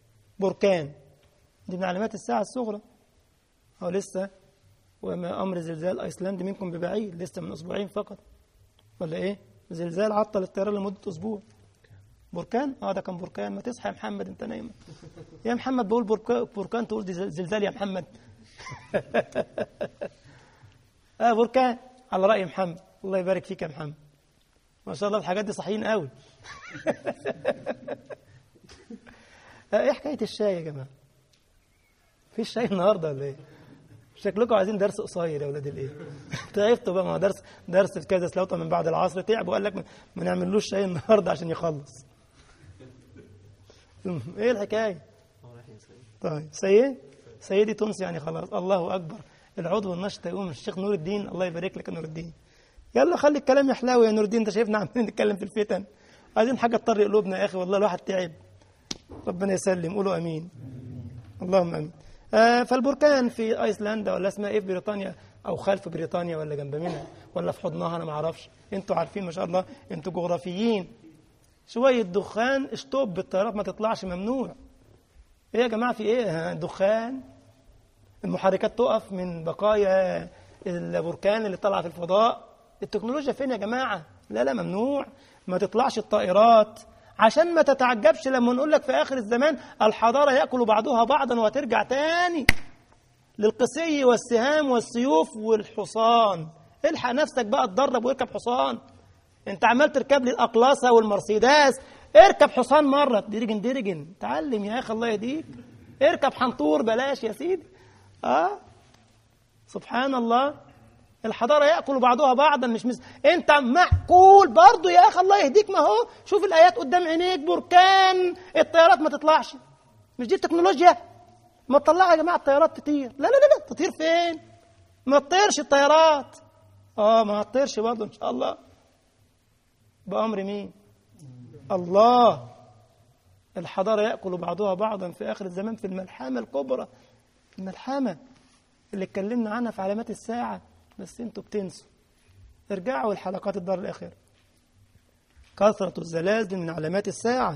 بركان، دي من علامات الساعة الصغرى. أو لسه وما أمر زلزال أيسلند منكم ببعيد، لسه من أسبوعين فقط ولا إيه؟ زلزال عطل الطيران لمدة أسبوع. بركان؟ اه ده كان بركان. ما تصحى يا محمد انت نايم يا محمد. بقول بركان, بركان تقول دي زلزال يا محمد. اه بركان على رأي محمد. الله يبارك فيك يا محمد، ما شاء الله الحاجات دي صحيين قوي. ايه حكاية الشاي يا جماعة؟ في شاي النهارده ولا ايه؟ شكلكم عايزين درس قصير يا ولاد الايه؟ تعبتوا بقى. ما درس درس في كذا سلوطه من بعد العصر، تعب وقال لك ما نعملوش شاي النهارده عشان يخلص. ايه الحكايه؟ طيب سيد سيدي تونسي يعني خلاص. الله اكبر. العضو النشط يقوم الشيخ نور الدين، الله يبارك لك يا نور الدين. يلا خلي الكلام يحلاوي يا نور الدين. انت شايفنا عمالين نتكلم في الفتن، عايزين حاجه تطري قلوبنا يا اخي. والله الواحد تعب. ربنا يسلم. قولوا امين. اللهم امين. آه فالبركان في ايسلندا ولا اسمها ايه في بريطانيا، او خلف بريطانيا ولا جنب منها ولا في حضنها، انا ما اعرفش. انتوا عارفين ما شاء الله، انتوا جغرافيين. شويه دخان اشطب بالطيارات ما تطلعش، ممنوع. ايه يا جماعه في ايه؟ دخان. المحركات تقف من بقايا البركان اللي طلع في الفضاء. التكنولوجيا فين يا جماعه؟ لا لا ممنوع. ما تطلعش الطائرات، عشان ما تتعجبش لما نقول لك في آخر الزمان الحضارة يأكل بعضها بعضا، وترجع تاني للقسي والسهام والسيوف والحصان. الحق نفسك بقى، تدرب واركب حصان. انت عمال تركب لي الأقلاصة والمرسيدس، اركب حصان مرة. درجن درجن تعلم يا أخي، الله يهديك. اركب حنطور بلاش يا سيدي. آه سبحان الله. الحضارة يأكل بعضها بعضا، مش مس... انت معقول برضو يا اخي، الله يهديك. ما هو شوف الآيات قدام عينيك. بركان الطيارات ما تطلعش، مش دي التكنولوجيا؟ ما تطلع يا جماعة الطيارات تطير. لا لا لا لا، تطير فين؟ ما تطيرش الطيارات. اه ما تطيرش برضو ان شاء الله. بأمر مين؟ الله. الحضارة يأكل بعضها بعضا في آخر الزمان، في الملحمة الكبرى، الملحمة اللي اتكلمنا عنها في علامات الساعة. بس انتوا بتنسوا. ارجعوا الحلقات الدار الآخرة. كثرة الزلازل من علامات الساعة.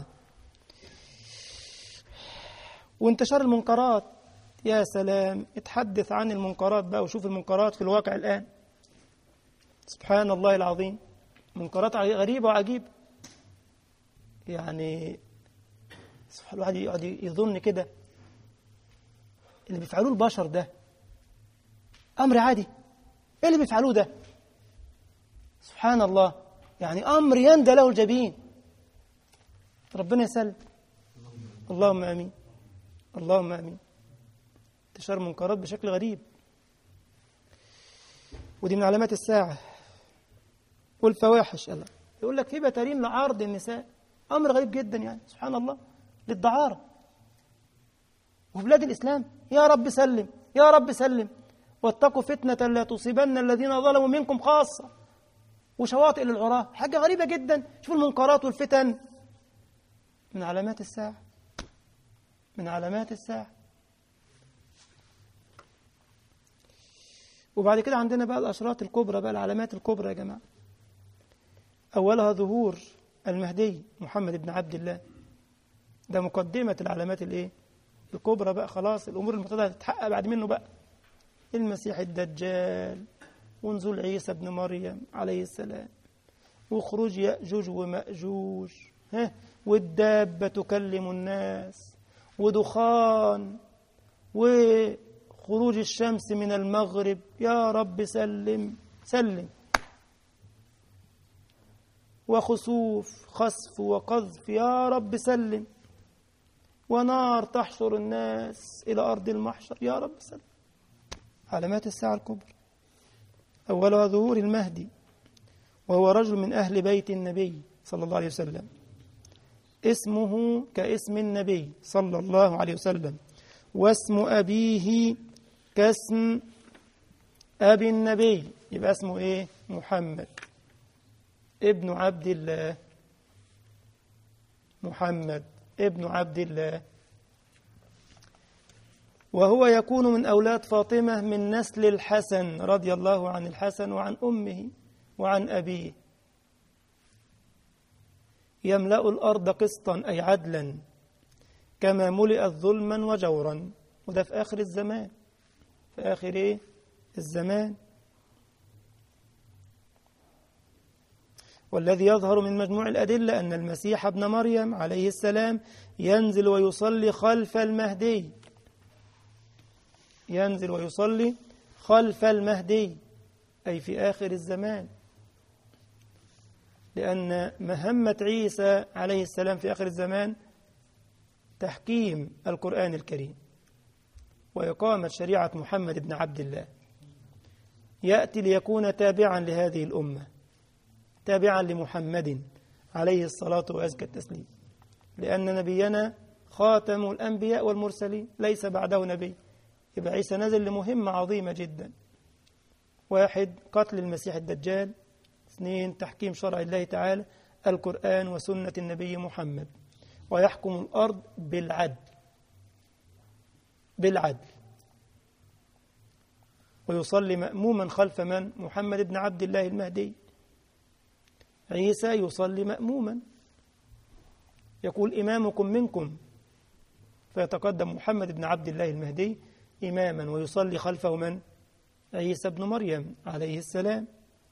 وانتشار المنكرات. يا سلام، اتحدث عن المنكرات بقى وشوف المنكرات في الواقع الآن. سبحان الله العظيم. منكرات غريبة وعجيبة. يعني الواحد يقعد يظن كده اللي بيفعلوه البشر ده أمر عادي. ايه اللي بيفعلوه ده؟ سبحان الله. يعني أمر يندى له الجبين. ربنا يسلم. اللهم آمين. اللهم آمين. انتشار منكرات بشكل غريب، ودي من علامات الساعة. والفواحش. الله يقول لك في بتارين لعرض النساء. أمر غريب جدا يعني. سبحان الله. للدعارة وفي بلاد الإسلام. يا رب سلم يا رب سلم. واتقوا فتنة لا تصيبن الذين ظلموا منكم خاصة. وشواطئ للعراة. حاجة غريبة جدا. شوفوا المنكرات والفتن. من علامات الساعة. من علامات الساعة. وبعد كده عندنا بقى الأشراط الكبرى، بقى العلامات الكبرى يا جماعة. أولها ظهور المهدي محمد بن عبد الله. ده مقدمة العلامات الايه الكبرى بقى. خلاص الأمور المفترضة هتتحقق بعد منه بقى. المسيح الدجال، ونزول عيسى بن مريم عليه السلام، وخروج يأجوج ومأجوج، ها، والدابة تكلم الناس، ودخان، وخروج الشمس من المغرب. يا رب سلم سلم. وخسوف، خسف وقذف. يا رب سلم. ونار تحشر الناس إلى أرض المحشر. يا رب سلم. علامات الساعة الكبرى. أولها ظهور المهدي، وهو رجل من أهل بيت النبي صلى الله عليه وسلم، اسمه كاسم النبي صلى الله عليه وسلم، واسم أبيه كاسم أبي النبي. يبقى اسمه إيه؟ محمد ابن عبد الله. محمد ابن عبد الله. وهو يكون من أولاد فاطمة من نسل الحسن رضي الله عن الحسن وعن أمه وعن أبيه. يملأ الأرض قسطا أي عدلا، كما ملئت ظلما وجورا. وده في آخر الزمان، في آخر إيه؟ الزمان. والذي يظهر من مجموع الأدلة أن المسيح ابن مريم عليه السلام ينزل ويصلي خلف المهدي، ينزل ويصلي خلف المهدي، أي في آخر الزمان، لأن مهمة عيسى عليه السلام في آخر الزمان تحكيم القرآن الكريم وإقامة شريعة محمد بن عبد الله، يأتي ليكون تابعا لهذه الأمة، تابعا لمحمد عليه الصلاة وأزكى التسليم، لأن نبينا خاتم الأنبياء والمرسلين ليس بعده نبي. يبقى عيسى نزل لمهمة عظيمة جدا: واحد، قتل المسيح الدجال. اثنين، تحكيم شرع الله تعالى القرآن وسنة النبي محمد، ويحكم الأرض بالعدل، بالعدل، ويصلي مأموما خلف من؟ محمد بن عبد الله المهدي. عيسى يصلي مأموما، يقول إمامكم منكم، فيتقدم محمد بن عبد الله المهدي إماما ويصلي خلفه من؟ عيسى بن مريم عليه السلام.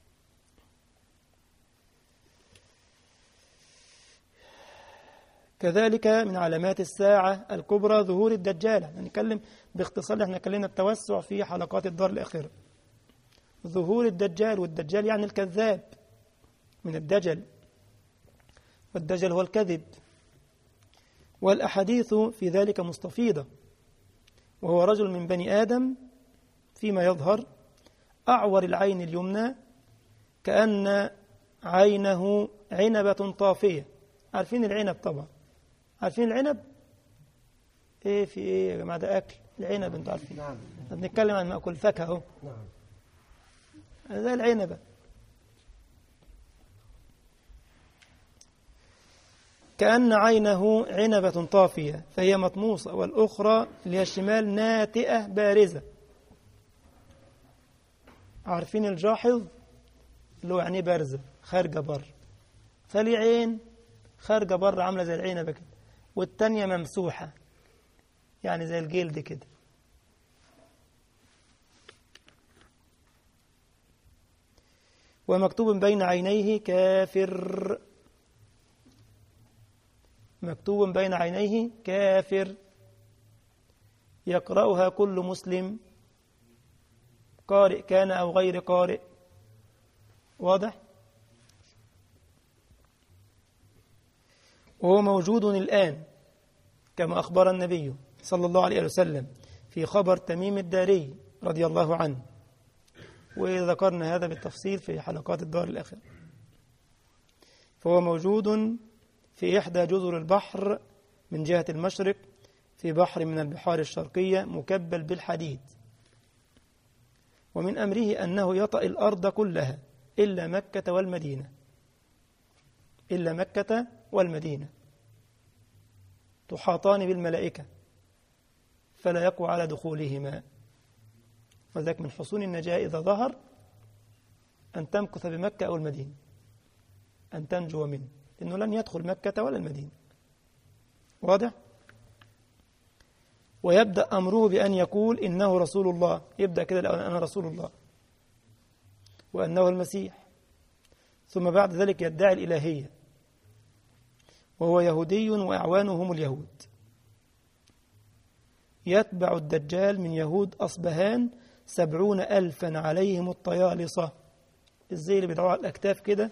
كذلك من علامات الساعة الكبرى ظهور الدجال. نتكلم باختصار، احنا كلنا التوسع في حلقات الدار الآخرة. ظهور الدجال، والدجال يعني الكذاب، من الدجل، والدجل هو الكذب، والأحاديث في ذلك مستفيضة. وهو رجل من بني آدم فيما يظهر أعور العين اليمنى كأن عينه عنبة طافية. عارفين العنب طبعا، عارفين العنب؟ ايه في ايه يا جماعة؟ ده أكل العنب، انتوا عارفين. نعم. بنتكلم عن مأكل فاكهة اهو. نعم. زي العنبة، كأن عينه عنبة طافية فهي مطموسة، والأخرى اللي هي الشمال ناتئة بارزة. عارفين الجاحظ اللي هو يعني بارزة خارجة بر، فلي عين خارجة بر عاملة زي العنبة كده، والتانية ممسوحة يعني زي الجلد كده. ومكتوب بين عينيه كافر، مكتوب بين عينيه كافر، يقرأها كل مسلم قارئ كان أو غير قارئ. واضح؟ وهو موجود الآن كما أخبر النبي صلى الله عليه وسلم في خبر تميم الداري رضي الله عنه، وذكرنا هذا بالتفصيل في حلقات الدار الآخرة. فهو موجود في إحدى جزر البحر من جهة المشرق، في بحر من البحار الشرقية مكبل بالحديد. ومن أمره أنه يطأ الأرض كلها إلا مكة والمدينة، إلا مكة والمدينة تحاطان بالملائكة فلا يقوى على دخولهما. وذلك من حصول النجاة إذا ظهر أن تمكث بمكة أو المدينة، أن تنجو منه، لأنه لن يدخل مكة ولا المدينة. واضح؟ ويبدأ أمره بأن يقول إنه رسول الله، يبدأ كده الأول أنا رسول الله وأنه المسيح، ثم بعد ذلك يدعي الإلهية، وهو يهودي وأعوانه هم اليهود. يتبع الدجال من يهود أصبهان سبعون ألفا عليهم الطيالصة، الزي اللي بيدعوا على الأكتاف كده،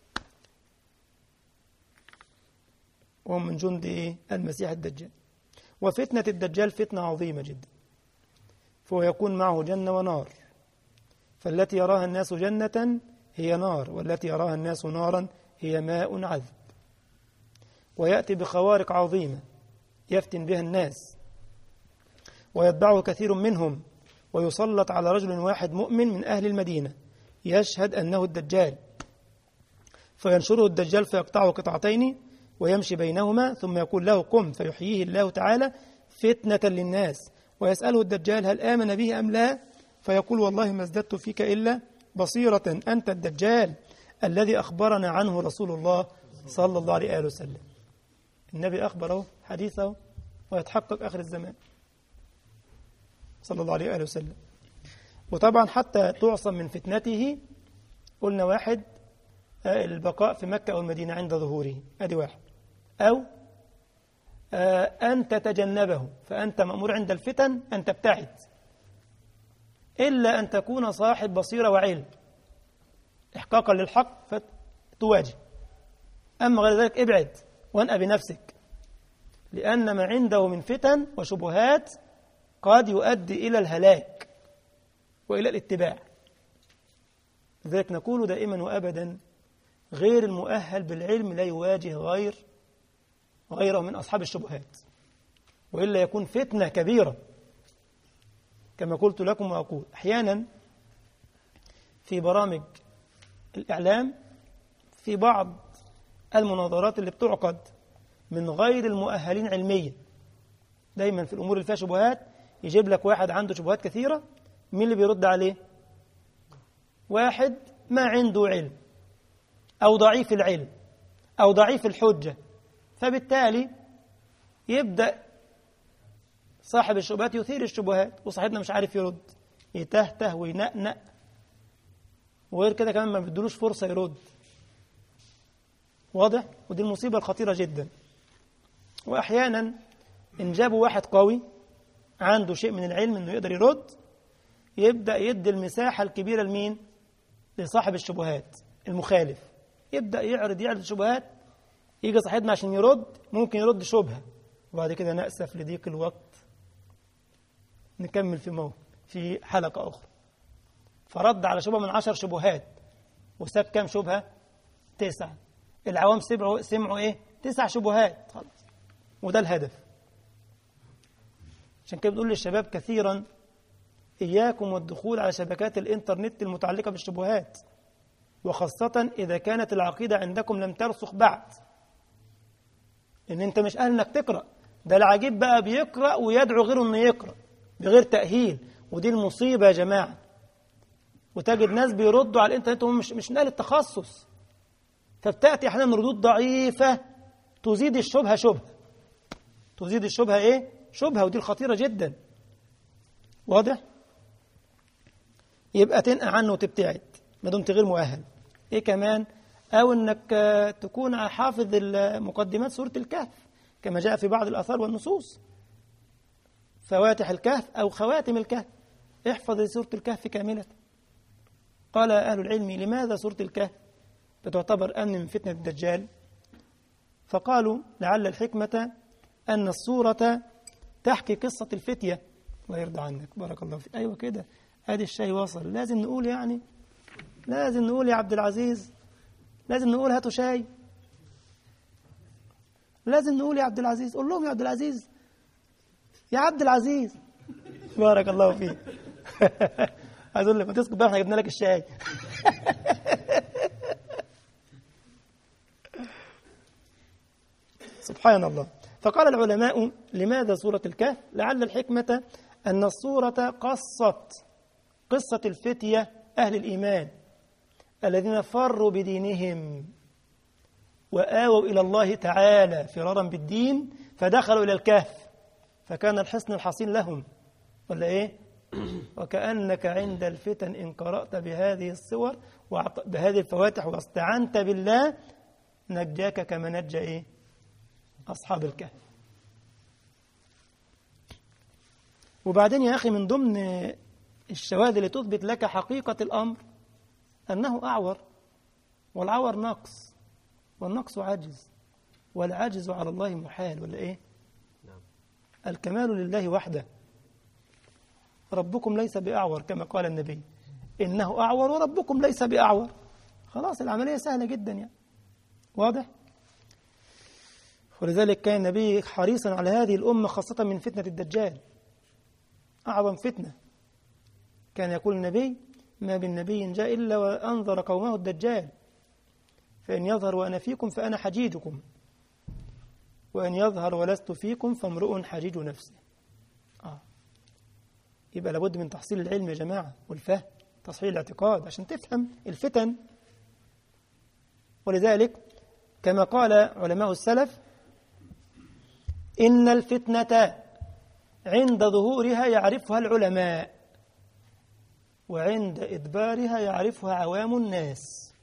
وهم من جند إيه؟ المسيح الدجال. وفتنة الدجال فتنة عظيمة جدا، فهو يكون معه جنة ونار، فالتي يراها الناس جنة هي نار، والتي يراها الناس نارا هي ماء عذب. ويأتي بخوارق عظيمة يفتن بها الناس، ويتبعه كثير منهم، ويسلط على رجل واحد مؤمن من أهل المدينة يشهد أنه الدجال، فينشره الدجال فيقطعه قطعتين ويمشي بينهما، ثم يقول له قم، فيحييه الله تعالى فتنة للناس. ويسأله الدجال هل آمن به أم لا؟ فيقول والله ما ازددت فيك إلا بصيرة، أنت الدجال الذي أخبرنا عنه رسول الله صلى الله عليه وسلم. النبي أخبره حديثه ويتحقق آخر الزمان صلى الله عليه وآله وسلم. وطبعا حتى تعصم من فتنته قلنا واحد البقاء في مكة أو المدينة عند ظهوره، أدي واحد، أو أن تتجنبه، فأنت مأمور عند الفتن أن تبتعد إلا أن تكون صاحب بصيرة وعلم إحقاقا للحق فتواجه، أما غير ذلك ابعد وانأ بنفسك، لأن ما عنده من فتن وشبهات قد يؤدي إلى الهلاك وإلى الاتباع. لذلك نقول دائما وأبدا غير المؤهل بالعلم لا يواجه غير غيره من أصحاب الشبهات، وإلا يكون فتنة كبيرة. كما قلت لكم وأقول أحيانا في برامج الإعلام في بعض المناظرات اللي بتعقد من غير المؤهلين علميا، دايما في الأمور اللي فيها شبهات يجيب لك واحد عنده شبهات كثيرة، مين اللي بيرد عليه؟ واحد ما عنده علم أو ضعيف العلم أو ضعيف الحجة، فبالتالي يبدأ صاحب الشبهات يثير الشبهات وصاحبنا مش عارف يرد، يتهته وينقنق، وغير كده كمان ما بيدلوش فرصة يرد. واضح؟ ودي المصيبة الخطيرة جدا. وأحيانا إن جابوا واحد قوي عنده شيء من العلم إنه يقدر يرد، يبدأ يدي المساحة الكبيرة لمين؟ لصاحب الشبهات المخالف، يبدأ يعرض يعرض الشبهات، يجي صاحبنا عشان يرد ممكن يرد شبهة، وبعد كده نأسف لضيق الوقت نكمل في موت في حلقة أخرى. فرد على شبهة من عشر شبهات وساب كام شبهة؟ تسعة. العوام سمعوا سمعوا إيه؟ تسع شبهات خلاص، وده الهدف. عشان كده بنقول للشباب كثيرا إياكم والدخول على شبكات الإنترنت المتعلقة بالشبهات، وخاصة إذا كانت العقيدة عندكم لم ترسخ بعد، إن أنت مش أهل إنك تقرأ. ده العجيب بقى بيقرأ ويدعو غيره إنه يقرأ بغير تأهيل، ودي المصيبة يا جماعة. وتجد ناس بيردوا على الإنترنت وهم مش مش من أهل التخصص، فبتأتي أحيانا ردود ضعيفة تزيد الشبهة شبهة تزيد الشبهة إيه؟ شبهة، ودي الخطيرة جدا. واضح؟ يبقى تنقع عنه وتبتعد ما دمت غير مؤهل. إيه كمان؟ أو أنك تكون حافظ المقدمات سورة الكهف كما جاء في بعض الآثار والنصوص، فواتح الكهف أو خواتم الكهف، احفظ سورة الكهف كاملة. قال أهل العلم لماذا سورة الكهف بتعتبر أمن من فتنة الدجال؟ فقالوا لعل الحكمة أن السورة تحكي قصة الفتية. الله يرضى عنك، بارك الله فيك. أيوة كده، ادي الشاي وصل، لازم نقول يعني لازم نقول يا عبد العزيز، لازم نقول هاتوا شاي، لازم نقول يا عبد العزيز، قول لهم يا عبد العزيز، يا عبد العزيز، بارك الله فيك. عايز اقول لك ما تسكت بقى، احنا جبنا لك الشاي. سبحان الله. فقال العلماء لماذا سورة الكهف؟ لعل الحكمة أن السورة قصت قصة الفتية أهل الإيمان الذين فروا بدينهم وآووا إلى الله تعالى فرارا بالدين، فدخلوا إلى الكهف فكان الحصن الحصين لهم، ولا إيه؟ وكأنك عند الفتن إن قرأت بهذه الصور بهذه الفواتح واستعنت بالله نجاك كما نجى إيه؟ أصحاب الكهف. وبعدين يا أخي من ضمن الشواهد اللي تثبت لك حقيقة الأمر أنه أعور، والعور نقص، والنقص عجز، والعجز على الله محال، ولا إيه؟ نعم. الكمال لله وحده. ربكم ليس بأعور كما قال النبي، إنه أعور وربكم ليس بأعور. خلاص العملية سهلة جدا يعني. واضح؟ ولذلك كان النبي حريصا على هذه الأمة خاصة من فتنة الدجال، أعظم فتنة. كان يقول النبي ما بالنبي جاء إلا وأنذر قومه الدجال، فإن يظهر وأنا فيكم فأنا حجيجكم، وإن يظهر ولست فيكم فامرؤ حجيج نفسه. آه. يبقى لابد من تحصيل العلم يا جماعة والفهم، تصحيح الاعتقاد عشان تفهم الفتن. ولذلك كما قال علماء السلف إن الفتنة عند ظهورها يعرفها العلماء وعند إدبارها يعرفها عوام الناس.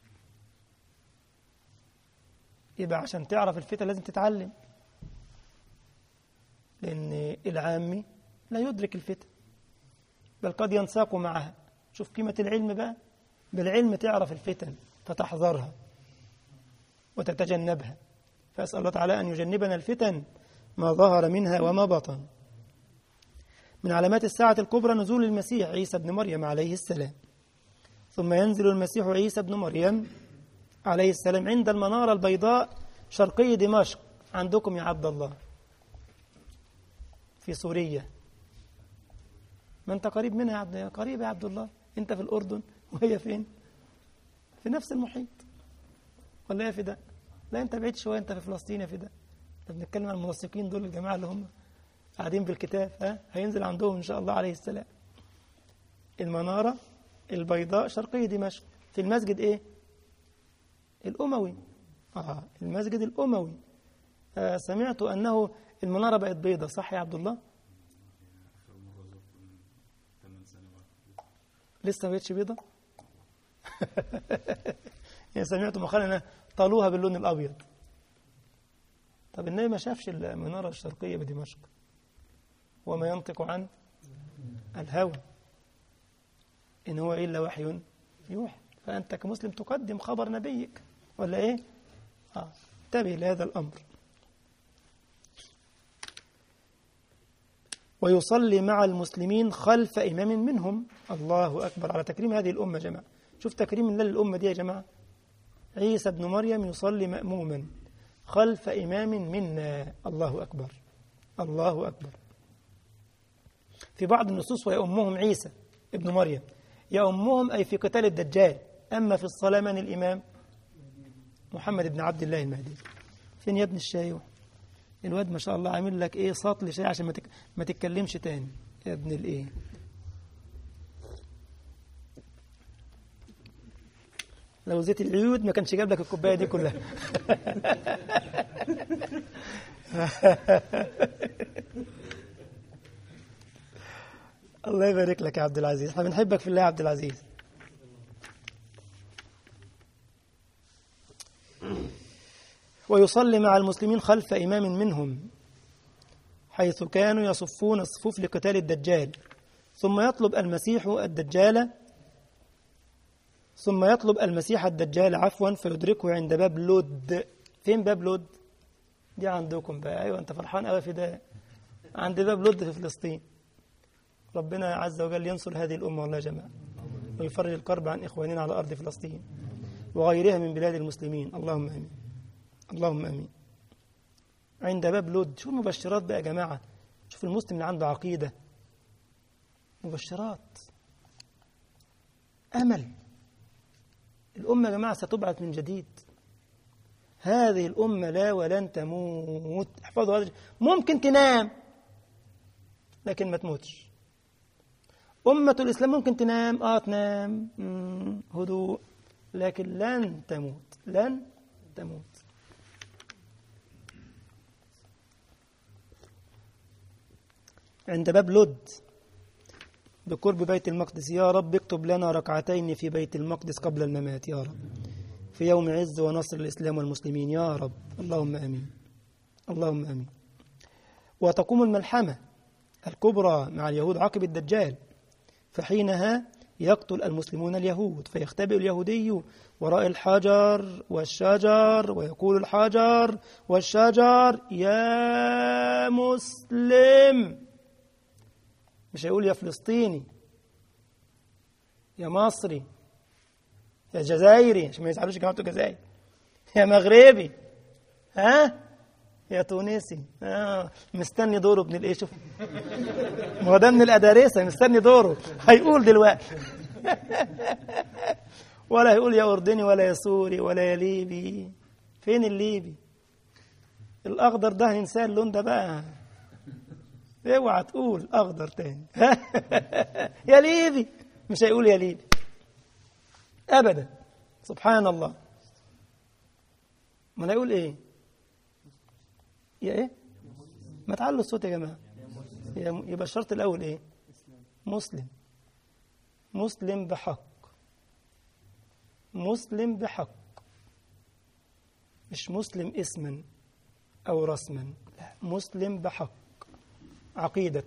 يبقى عشان تعرف الفتنة لازم تتعلم، لأن العامي لا يدرك الفتن بل قد ينساق معها. شوف قيمة العلم بقى، بالعلم تعرف الفتن فتحذرها وتتجنبها. فأسأل الله تعالى أن يجنبنا الفتن ما ظهر منها وما بطن. من علامات الساعة الكبرى نزول المسيح عيسى بن مريم عليه السلام. ثم ينزل المسيح عيسى بن مريم عليه السلام عند المنارة البيضاء شرقي دمشق، عندكم يا عبد الله في سوريا. ما أنت قريب منها يا عبد الله، قريب يا عبد الله، أنت في الأردن وهي فين؟ في نفس المحيط ولا هي في ده؟ لا أنت بعيد شوية، أنت في فلسطين يا في ده. بنتكلم عن المنسقين دول، الجماعة اللي هم قاعدين بالكتاب، ها هينزل عندهم إن شاء الله عليه السلام. المنارة البيضاء شرقي دمشق في المسجد إيه؟ الأموي. آه المسجد الأموي. آه سمعت أنه المنارة بقت بيضة، صح يا عبد الله؟ لسه ما بقتش بيضة؟ يعني سمعت مقالة طالوها باللون الأبيض. طب النبي ما شافش المنارة الشرقية بدمشق، وما ينطق عن الهوى إن هو إلا وحي يوحى. فأنت كمسلم تقدم خبر نبيك ولا إيه؟ آه. انتبه لهذا الأمر. ويصلي مع المسلمين خلف إمام منهم. الله أكبر على تكريم هذه الأمة يا جماعة. شوف تكريم الله للأمة دي يا جماعة. عيسى بن مريم يصلي مأموما خلف إمام منا. الله أكبر، الله أكبر. في بعض النصوص ويأمهم عيسى ابن مريم، يأمهم أي في قتال الدجال. أما في الصلاة من الإمام؟ محمد بن عبد الله المهدي. فين يا ابن الشايو؟ الواد ما شاء الله عامل لك إيه ساطل شاي عشان ما تك... ما تتكلمش تاني يا ابن الإيه. لو زيت العيود ما كانش جاب لك الكوباية دي كلها. الله يبارك لك يا عبد العزيز، احنا بنحبك في الله يا عبد العزيز. ويصلي مع المسلمين خلف إمام منهم حيث كانوا يصفون الصفوف لقتال الدجال. ثم يطلب المسيح الدجال ثم يطلب المسيح الدجال عفوا فيدركه عند باب لود. فين باب لود؟ دي عندكم بقى. أيوة أنت فرحان قوي في ده. عند باب لود في فلسطين. ربنا عز وجل ينصر هذه الأمة والله يا جماعة، ويفرج الكرب عن إخواننا على أرض فلسطين وغيرها من بلاد المسلمين. اللهم آمين، اللهم آمين. عند باب لود. شوف المبشرات بقى يا جماعة. شوف المسلم اللي عنده عقيدة، مبشرات، أمل. الأمة يا جماعة ستبعث من جديد. هذه الأمة لا ولن تموت. احفظوا هذا. ممكن تنام لكن ما تموتش. أمة الإسلام ممكن تنام، آه تنام هدوء، لكن لن تموت، لن تموت. عند باب لود بقرب بيت المقدس. يا رب اكتب لنا ركعتين في بيت المقدس قبل الممات يا رب، في يوم عز ونصر الإسلام والمسلمين يا رب. اللهم آمين، اللهم آمين. وتقوم الملحمة الكبرى مع اليهود عقب الدجال، فحينها يقتل المسلمون اليهود، فيختبئ اليهودي وراء الحجر والشجر ويقول الحجر والشجر يا مسلم. مش هيقول يا فلسطيني، يا مصري، يا جزائري عشان ما يزعلوش جماعة الجزائر، يا مغربي، ها، يا تونسي. آه. مستني دوره ابن الايه. شوف ما هو ده من الأدارسة، مستني دوره. هيقول دلوقتي. ولا هيقول يا أردني ولا يا سوري ولا يا ليبي. فين الليبي؟ الأخضر ده هننساه اللون ده بقى. اوعى تقول أخضر تاني. يا ليبي، مش هيقول يا ليبي أبدا. سبحان الله. ما هيقول إيه؟ يا إيه؟ ما تعلوا الصوت يا جماعة. يبقى الشرط الأول إيه؟ مسلم. مسلم بحق. مسلم بحق، مش مسلم اسما أو رسما، لا، مسلم بحق، عقيدة،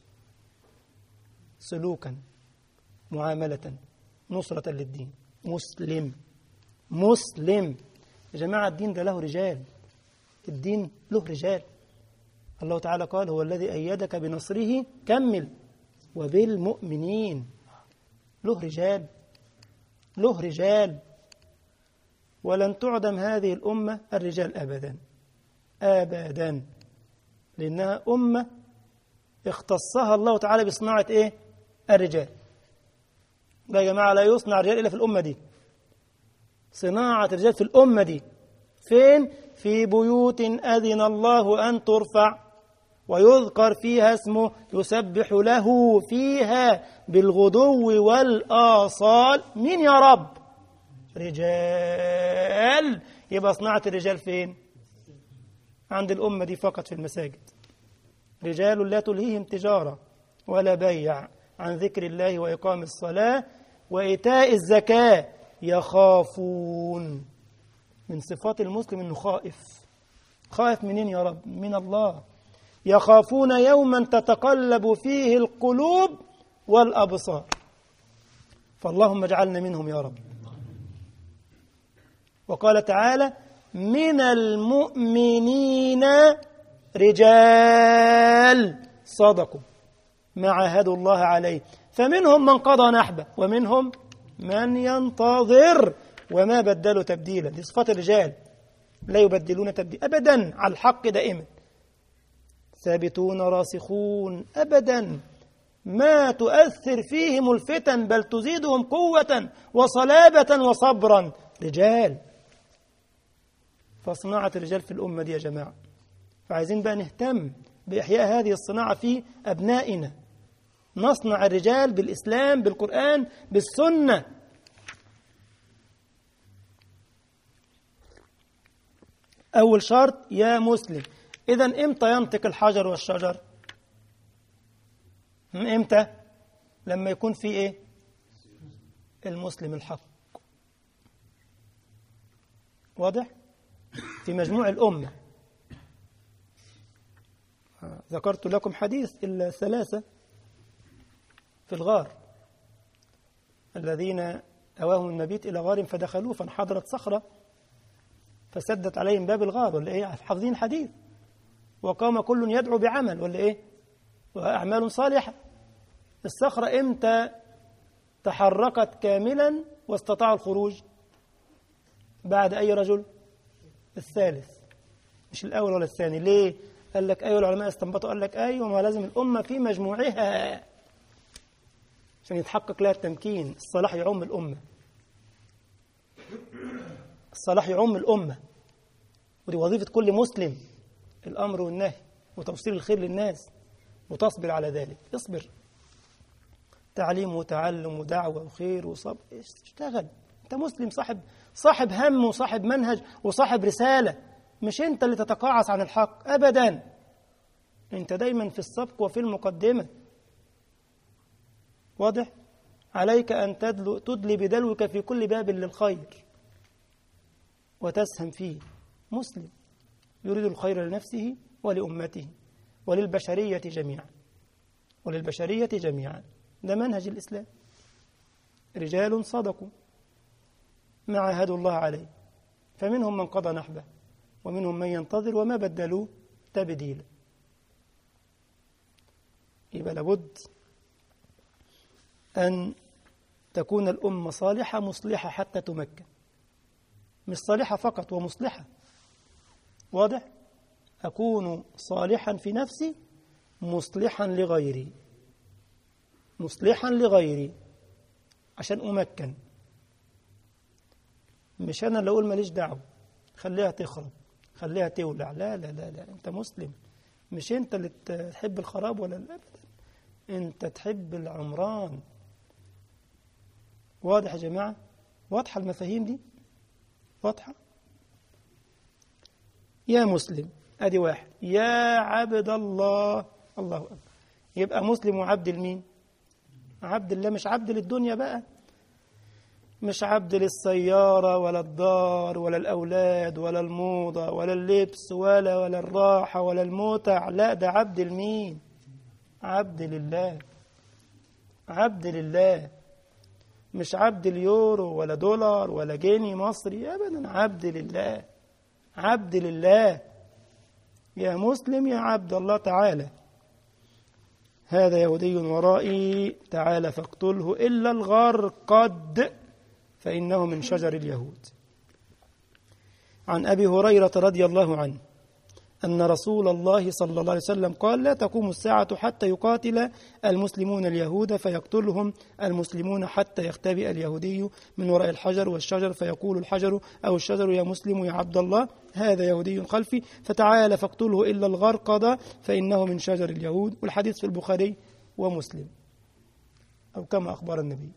سلوكا، معاملة، نصرة للدين. مسلم. مسلم يا جماعة. الدين ده له رجال، الدين له رجال. الله تعالى قال: هو الذي أيدك بنصره، كمل، وبالمؤمنين. له رجال، له رجال. ولن تعدم هذه الأمة الرجال أبدا أبدا، لأنها أمة اختصها الله تعالى بصناعة إيه؟ الرجال. لا يا جماعة، لا يصنع الرجال إلا في الأمة دي. صناعة الرجال في الأمة دي فين؟ في بيوت أذن الله أن ترفع ويذكر فيها اسمه، يسبح له فيها بالغدو والآصال. مين يا رب؟ رجال. يبقى صناعة الرجال فين؟ عند الأمة دي فقط، في المساجد. رجال لا تلهيهم تجارة ولا بيع عن ذكر الله وإقام الصلاة وإيتاء الزكاة، يخافون. من صفات المسلم أنه خائف. خائف منين يا رب؟ من الله. يخافون يوما تتقلب فيه القلوب والأبصار. فاللهم اجعلنا منهم يا رب. وقال تعالى: من المؤمنين رجال صدقوا ما عاهدوا الله عليه، فمنهم من قضى نحبه ومنهم من ينتظر وما بدلوا تبديلا. دي صفات الرجال، لا يبدلون تبديلا أبدا، على الحق دائما، ثابتون راسخون أبدا، ما تؤثر فيهم الفتن بل تزيدهم قوة وصلابة وصبرا. رجال. فصناعة الرجال في الأمة دي يا جماعة، فعايزين بقى نهتم بإحياء هذه الصناعة في أبنائنا. نصنع الرجال بالإسلام، بالقرآن، بالسنة. أول شرط: يا مسلم. إذن إمتى ينطق الحجر والشجر؟ إمتى؟ لما يكون في إيه؟ المسلم الحق. واضح؟ في مجموع الأمة. ذكرت لكم حديث الثلاثة في الغار الذين أواهم المبيت إلى غار فدخلوه فانحدرت صخرة فسدت عليهم باب الغار، ولا إيه؟ حافظين الحديث. وقام كل يدعو بعمل، ولا إيه؟ وأعمال صالحة. الصخرة إمتى تحركت كاملا واستطاع الخروج؟ بعد أي رجل؟ الثالث، مش الأول ولا الثاني. ليه؟ قال لك أيوة العلماء استنبطوا، قال لك أيوة ما لازم الأمة في مجموعها عشان يتحقق لها التمكين. الصلاح يعم الأمة، الصلاح يعم الأمة، ودي وظيفة كل مسلم، الأمر والنهي وتوصيل الخير للناس، وتصبر على ذلك. اصبر، تعليم وتعلم ودعوة وخير وصبر، اشتغل. أنت مسلم صاحب صاحب هم وصاحب منهج وصاحب رسالة، مش أنت اللي تتقاعس عن الحق أبدا. أنت دايما في السبق وفي المقدمة. واضح؟ عليك أن تدلو تدلي بدلوك في كل باب للخير وتسهم فيه. مسلم يريد الخير لنفسه ولأمته وللبشرية جميعا، وللبشرية جميعا. ده منهج الإسلام. رجال صدقوا ما عاهدوا الله عليه، فمنهم من قضى نحبه ومنهم من ينتظر وما بدلوا تبديلا. يبقى لابد أن تكون الأمة صالحة مصلحة حتى تمكن، مش صالحة فقط ومصلحة. واضح؟ أكون صالحا في نفسي مصلحا لغيري، مصلحا لغيري عشان أمكن. مش أنا اللي أقول ماليش دعوة، خليها تخرب، خليها تولع. لا لا لا لا، أنت مسلم، مش أنت اللي تحب الخراب ولا لا، أنت تحب العمران. واضح يا جماعة؟ واضحة المفاهيم دي؟ واضحة؟ يا مسلم أدي واحد. يا عبد الله، الله أكبر. يبقى مسلم وعبد لمين؟ عبد الله، مش عبد للدنيا بقى، مش عبد للسيارة ولا الدار ولا الأولاد ولا الموضة ولا اللبس ولا ولا الراحة ولا المتع، لا، ده عبد لمين؟ عبد لله، عبد لله، مش عبد اليورو ولا دولار ولا جنيه مصري أبدا، عبد لله، عبد لله. يا مسلم يا عبد الله تعالى. هذا يهودي ورائي، تعالى فاقتله إلا الغرقد فإنه من شجر اليهود. عن أبي هريرة رضي الله عنه أن رسول الله صلى الله عليه وسلم قال: لا تقوم الساعة حتى يقاتل المسلمون اليهود فيقتلهم المسلمون حتى يختبئ اليهودي من وراء الحجر والشجر فيقول الحجر أو الشجر: يا مسلم يا عبد الله، هذا يهودي خلفي، فتعال فاقتله إلا الغرقد فإنه من شجر اليهود. والحديث في البخاري ومسلم أو كما أخبر النبي.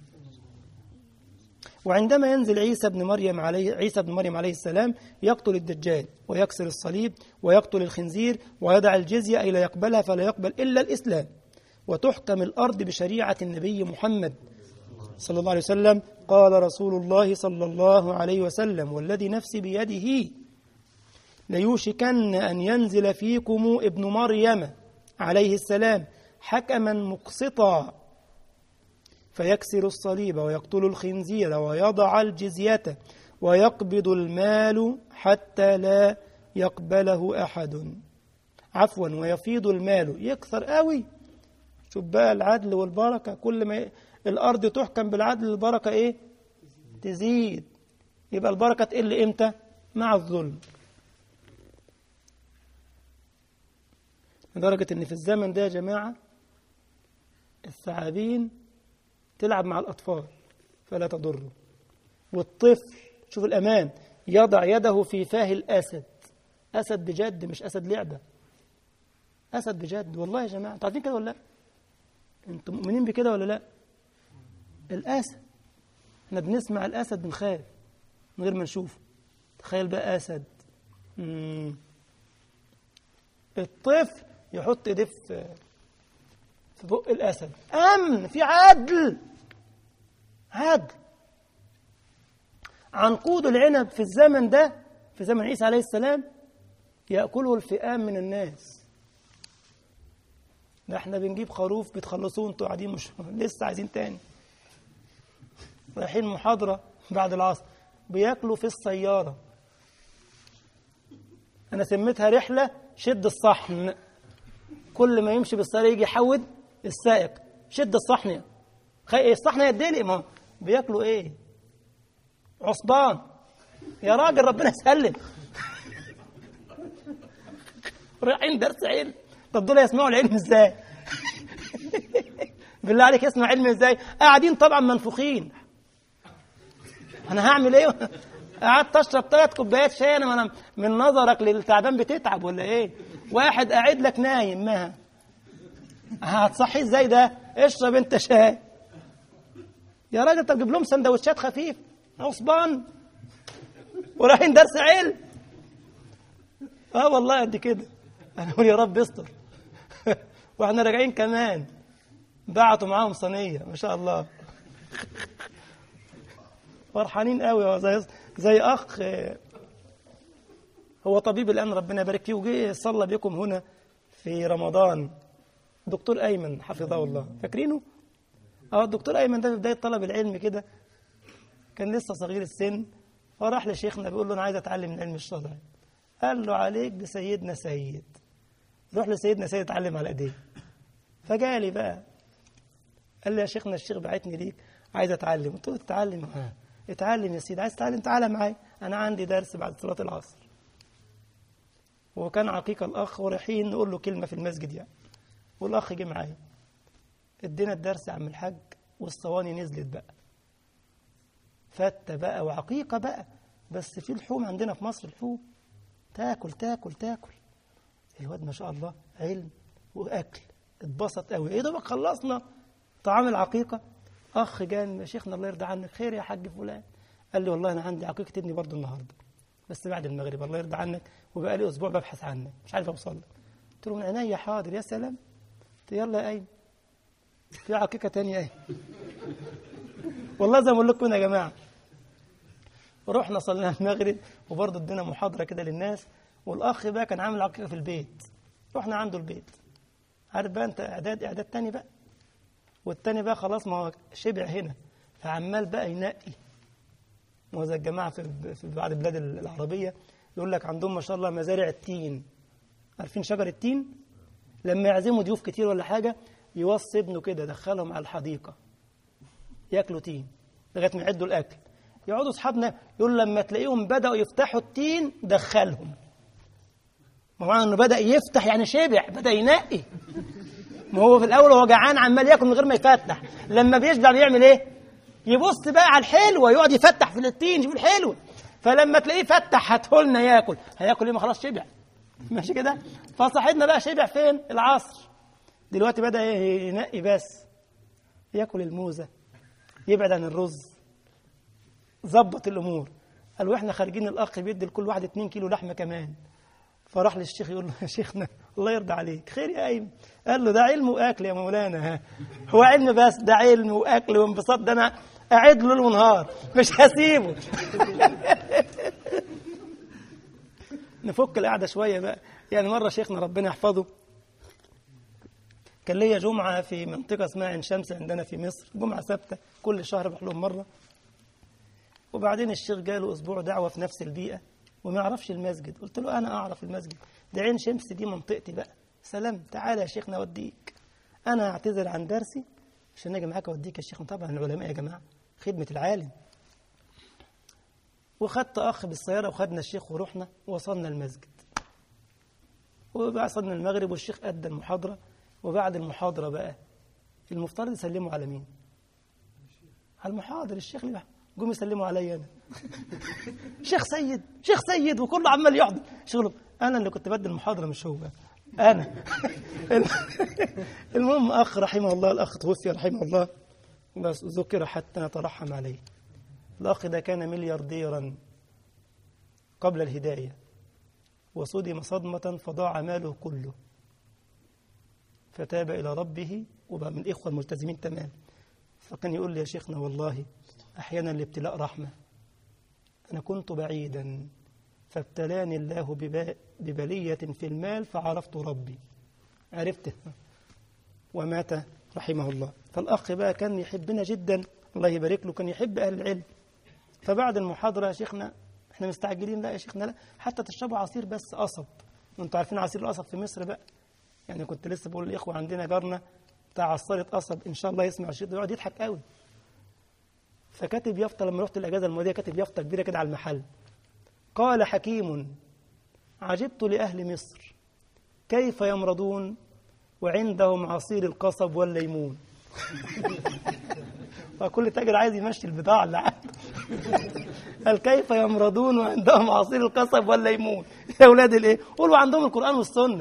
وعندما ينزل عيسى بن مريم عليه عيسى بن مريم عليه السلام يقتل الدجال ويكسر الصليب ويقتل الخنزير ويدع الجزية أي لا يقبلها فلا يقبل إلا الإسلام، وتحكم الأرض بشريعة النبي محمد صلى الله عليه وسلم. قال رسول الله صلى الله عليه وسلم: والذي نفسي بيده ليوشكن أن ينزل فيكم ابن مريم عليه السلام حكما مقسطا فيكسر الصليب ويقتل الخنزير ويضع الجزية ويقبض المال حتى لا يقبله أحد، عفوا ويفيض المال، يكثر قوي. شوف بقى العدل والبركة، كل ما الأرض تحكم بالعدل البركة إيه؟ تزيد. يبقى البركة تقل إمتى؟ مع الظلم. لدرجة إن في الزمن ده يا جماعة الثعابين تلعب مع الأطفال فلا تضره، والطفل شوف الأمان يضع يده في فاه الأسد، أسد بجد مش أسد لعبة، أسد بجد والله يا جماعة. انتوا عارفين كده ولا لا؟ انتوا مؤمنين بكده ولا لا؟ الأسد، احنا بنسمع الأسد بنخاف من غير ما نشوفه. تخيل بقى أسد. مم. الطفل يحط ايديه في في بق الأسد، أمن، في عدل، عدل. عنقود العنب في الزمن ده، في زمن عيسى عليه السلام، يأكله الفئام من الناس. ده احنا بنجيب خروف بتخلصوه انتوا قاعدين مش لسه عايزين تاني. رايحين محاضرة بعد العصر بياكلوا في السيارة. أنا سميتها رحلة شد الصحن. كل ما يمشي بالسيارة يجي يحود السائق: شد الصحن، خي... الصحن يديلي. ما بياكلوا ايه؟ عصبان يا راجل، ربنا يسلم. رايحين درس علم. طب دول يسمعوا العلم ازاي؟ بالله عليك يسمع علم ازاي؟ قاعدين طبعا منفوخين. انا هعمل ايه؟ قعدت اشرب ثلاث كوبايات شاي. انا من نظرك للتعبان بتتعب ولا ايه؟ واحد قاعد لك نايم، ما هتصحيه ازاي ده؟ اشرب انت شاي يا راجل. طب جيب لهم سندوتشات خفيف. عصبان ورايحين درس علم. اه والله قد كده. انا اقول يا رب يستر. واحنا راجعين كمان بعتوا معاهم صينيه ما شاء الله. فرحانين قوي. زي زي اخ هو طبيب الان ربنا يبارك فيه، وجي صلى بكم هنا في رمضان، دكتور ايمن حفظه الله، فاكرينه؟ اه الدكتور ايمن ده في بدايه طلب العلم كده كان لسه صغير السن، فراح لشيخنا بيقول له: انا عايز اتعلم العلم الشرعي. قال له: عليك بسيدنا سيد، روح لسيدنا سيد اتعلم على ايديه. فجالي بقى قال لي: يا شيخنا الشيخ بعتني ليك عايز اتعلم. قلت له: تتعلم؟ ها اتعلم يا سيدي. عايز تتعلم؟ تعالى معايا، انا عندي درس بعد صلاه العصر. وكان عقيق الاخ ورايحين نقول له كلمه في المسجد يعني، والاخ جه معايا. ادينا الدرس يا عم الحاج، والصواني نزلت بقى فتة بقى وعقيقة بقى، بس في لحوم عندنا في مصر، لحوم تاكل تاكل تاكل. الواد ما شاء الله علم واكل، اتبسط قوي. ايه ده بقى خلصنا طعام العقيقة. اخ جاني: يا شيخنا الله يرضى عنك، خير يا حاج فلان؟ قال لي: والله انا عندي عقيقة ابني برضو النهارده. بس بعد المغرب الله يرضى عنك، وبقى لي أسبوع ببحث عنك مش عارف أوصل لك. قلت له من عينيا حاضر يا سلام. قلت يلا يا أيمن في عقيقة تانية أيه. والله زي ما أقول لكم يا جماعة، ورحنا صلينا المغرب وبرضه ادينا محاضرة كده للناس، والأخ بقى كان عامل عقيقة في البيت، رحنا عنده البيت. عارف بقى أنت إعداد إعداد تاني بقى، والتاني بقى خلاص ما هو شبع هنا، فعمال بقى ينقي. وزي الجماعة في في بعض البلاد العربية يقول لك عندهم ما شاء الله مزارع التين، عارفين شجر التين؟ لما يعزموا ضيوف كتير ولا حاجة يوصي ابنه كده دخلهم على الحديقة ياكلوا تين لغاية ما يعدوا الأكل. يقعدوا أصحابنا يقول لما تلاقيهم بدأوا يفتحوا التين دخلهم. ما معنى إنه بدأ يفتح يعني شبع، بدأ ينقي. ما هو في الأول هو جعان عمال ياكل من غير ما يفتح، لما بيشبع بيعمل إيه؟ يبص بقى على الحلوة، يقعد يفتح في التين يشوف الحلوة. فلما تلاقيه فتح هاتهولنا ياكل، هياكل ايه؟ ما خلاص شبع. ماشي كده؟ فصاحبنا بقى شبع فين؟ العصر. دلوقتي بدأ ينقي بس، ياكل الموزة، يبعد عن الرز، ظبط الأمور. قالوا احنا خارجين الأخ بيدي لكل واحد اتنين كيلو لحمة كمان. فراح للشيخ يقول له يا شيخنا الله يرضى عليك خير يا أيمن. قال له ده علم وأكل يا مولانا. ها هو علم بس؟ ده علم وأكل وانبساط، ده أنا أعد له ونهار مش هسيبه. نفك القعدة شوية بقى. يعني مرة شيخنا ربنا يحفظه كان ليا جمعة في منطقة اسمها عين شمس عندنا في مصر، جمعة ثابتة كل شهر بروح لهم مرة. وبعدين الشيخ جاله أسبوع دعوة في نفس البيئة وما يعرفش المسجد. قلت له أنا أعرف المسجد ده، عين شمس دي منطقتي بقى. سلام، تعالى يا شيخنا أوديك، أنا أعتذر عن درسي عشان أجي معاك أوديك يا شيخ. طبعا العلماء يا جماعة خدمة العالم. وخدت أخ بالسيارة وخدنا الشيخ ورحنا ووصلنا المسجد. وبعد صلنا المغرب والشيخ أدى المحاضرة. وبعد المحاضرة بقى المفترض يسلموا على مين؟ على المحاضر الشيخ اللي قوم يسلموا علي أنا. شيخ سيد شيخ سيد وكله عمال يحضر شغله. أنا اللي كنت بدي المحاضرة مش هو أنا. المهم أخ رحمه الله، الأخ توفي رحمه الله بس ذكر حتى نترحم عليه. الأخ ده كان مليارديرا قبل الهداية، وصدم صدمة فضاع ماله كله، فتاب إلى ربه وبقى من الإخوة الملتزمين تمام. فكان يقول لي يا شيخنا والله أحيانا الابتلاء رحمة، أنا كنت بعيدا فابتلاني الله ببلية في المال فعرفت ربي، عرفته ومات رحمه الله. فالأخ بقى كان يحبنا جدا الله يبارك له، كان يحب أهل العلم. فبعد المحاضرة يا شيخنا احنا مستعجلين، لا يا شيخنا لا حتى تشربوا عصير بس قصب، وانتوا عارفين عصير القصب في مصر بقى. يعني كنت لسه بقول للإخوة عندنا جارنا بتاع عصارة قصب إن شاء الله يسمع الشيء ده يقعد يضحك قوي. فكاتب يافطة لما رحت الأجازة الماضية، كاتب يافطة كبيرة كده على المحل، قال حكيم عجبت لأهل مصر كيف يمرضون وعندهم عصير القصب والليمون. وكل تاجر عايز يمشي البضاعة اللي عنده. قال كيف يمرضون وعندهم عصير القصب والليمون. يا أولاد الإيه؟ قولوا عندهم القرآن والسنة.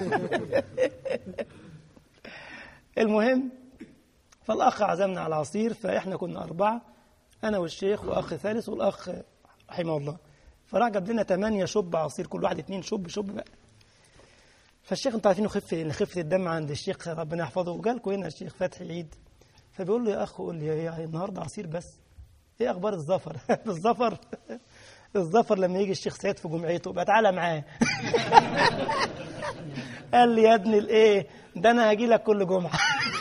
المهم فالأخ عزمنا على العصير، فإحنا كنا أربعة، أنا والشيخ وأخ ثالث والأخ رحمه الله. فراح جاب لنا ثمانية شب عصير، كل واحد اتنين شب شب بقى. فالشيخ انتوا عارفين خفة خفة الدم عند الشيخ ربنا يحفظه، وجالكم هنا الشيخ فتحي عيد. فبيقول له يا أخ قول لي يا النهاردة عصير بس، إيه أخبار الظفر؟ الظفر الظفر لما يجي الشيخ سيد في جمعيته بقى تعالى معاه. قال لي يا ابني الإيه ده أنا هاجي لك كل جمعة.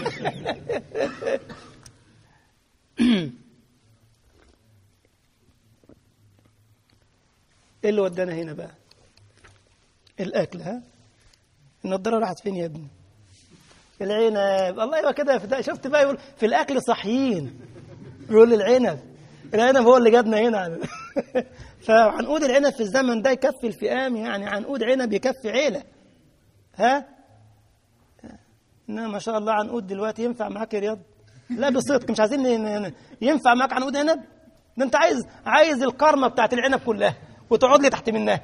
إيه اللي ودانا هنا بقى؟ الأكل. ها النضارة راحت فين يا ابني؟ العنب. الله يبقى كده شفت بقى يقول في الأكل صحيين، يقول العنب العنب هو اللي جابنا هنا. فعنقود العنب في الزمن ده يكفي الفئام، يعني عنقود عنب يكفي عيلة. ها إنما ما شاء الله عنقود دلوقتي ينفع معاك يا رياض؟ لا بصدق مش عايزين ينفع معاك عنقود عنب؟ ده أنت عايز عايز القرمة بتاعت العنب كلها وتقعد لي تحت منها.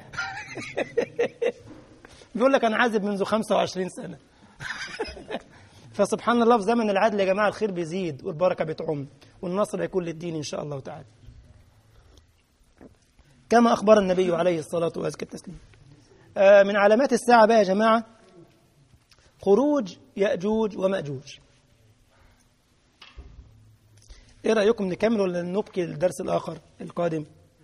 بيقول لك أنا عازب منذ خمسة وعشرين سنة. فسبحان الله في زمن العدل يا جماعة الخير بيزيد والبركة بتعم والنصر يكون للدين إن شاء الله تعالى. كما أخبر النبي عليه الصلاة وأزكى التسليم. آه من علامات الساعة بقى يا جماعة خروج يأجوج ومأجوج. إيه رأيكم نكمل ولا نبكي الدرس الآخر القادم؟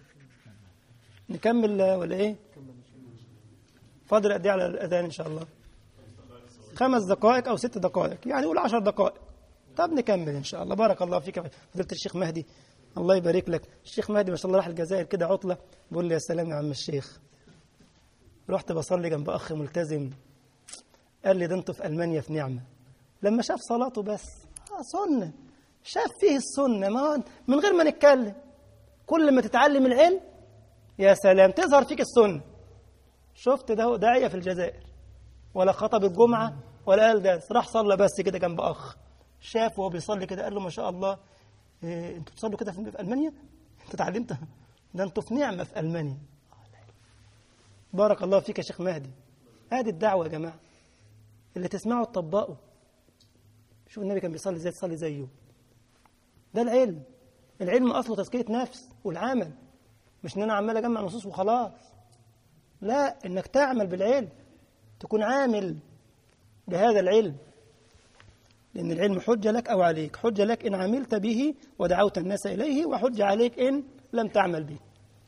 نكمل ولا إيه؟ فاضل قد إيه على الأذان إن شاء الله؟ خمس دقائق أو ست دقائق، يعني قول عشر دقائق. طب نكمل إن شاء الله. بارك الله فيك فضيلة الشيخ مهدي، الله يبارك لك. الشيخ مهدي ما شاء الله راح الجزائر كده عطلة، بيقول لي يا سلام يا عم الشيخ، رحت بصلي جنب أخ ملتزم، قال لي ده أنتوا في ألمانيا في نعمة. لما شاف صلاته بس آه سنة، شاف فيه السنة، ما من غير ما نتكلم، كل ما تتعلم العلم يا سلام تظهر فيك السنة. شفت ده داعية في الجزائر، ولا خطب الجمعة ولا قال درس، راح صلى بس كده جنب أخ، شاف وهو بيصلي كده قال له ما شاء الله إيه انتوا بتصلوا كده في ألمانيا؟ انت اتعلمت ده انتوا في نعمة في ألمانيا. بارك الله فيك يا شيخ مهدي. هذه الدعوة يا جماعة، اللي تسمعوا تطبقوا. شوف النبي كان بيصلي ازاي، تصلي زيه. ده العلم. العلم أصله تزكية نفس والعمل، مش ان انا عمال اجمع نصوص وخلاص. لا، انك تعمل بالعلم، تكون عامل بهذا العلم، لأن العلم حجة لك أو عليك. حجة لك إن عملت به ودعوت الناس إليه، وحجة عليك إن لم تعمل به.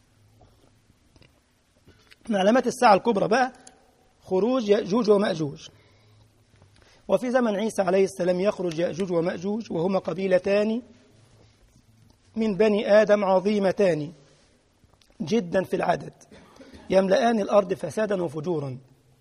من علامات الساعة الكبرى بقى خروج يأجوج ومأجوج. وفي زمن عيسى عليه السلام يخرج يأجوج ومأجوج، وهما قبيلتان من بني آدم عظيمتان جدا في العدد، يملأان الأرض فسادا وفجورا.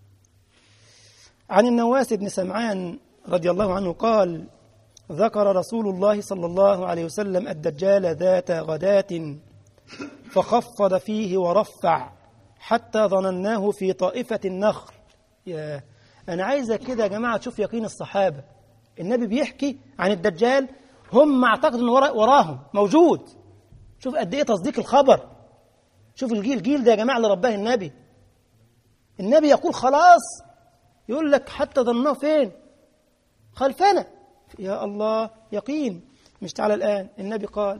عن النواس بن سمعان رضي الله عنه قال: ذكر رسول الله صلى الله عليه وسلم الدجال ذات غداة فخفض فيه ورفع حتى ظنناه في طائفة النخل. يا أنا عايزة كده يا جماعة تشوف يقين الصحابة. النبي بيحكي عن الدجال، هم اعتقدوا أنه وراهم موجود. شوف قد إيه تصديق الخبر. شوف الجيل الجيل ده يا جماعة اللي رباه النبي. النبي يقول خلاص، يقول لك حتى ظنناه فين؟ خلفنا. يا الله، يقين. مش تعالى الآن النبي قال،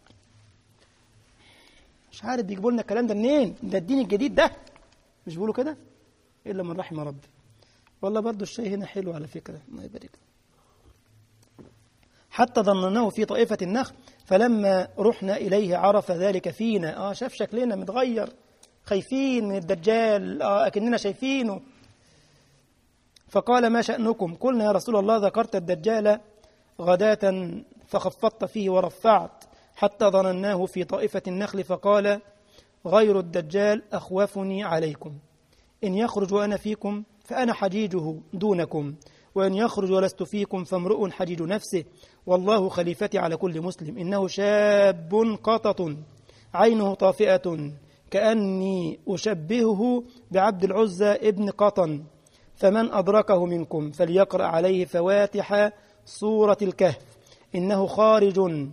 مش عارف بيجيبوا لنا الكلام ده منين، ده الدين الجديد ده، مش بيقولوا كده إلا من رحم ربي. والله برضو الشيء هنا حلو على فكرة، الله يبارك. حتى ظنناه في طائفة النخل فلما رحنا إليه عرف ذلك فينا. آه شاف شكلنا متغير، خايفين من الدجال، آه أكننا شايفينه. فقال: ما شأنكم؟ قلنا: يا رسول الله ذكرت الدجال غداة فخفضت فيه ورفعت حتى ظنناه في طائفة النخل. فقال: غير الدجال أخوفني عليكم، إن يخرج وأنا فيكم فأنا حجيجه دونكم، وإن يخرج ولست فيكم فامرؤ حجيج نفسه، والله خليفتي على كل مسلم. إنه شاب قطط عينه طافئة كأني أشبهه بعبد العزى ابن قطن، فمن أدركه منكم فليقرأ عليه فواتح سورة الكهف، إنه خارج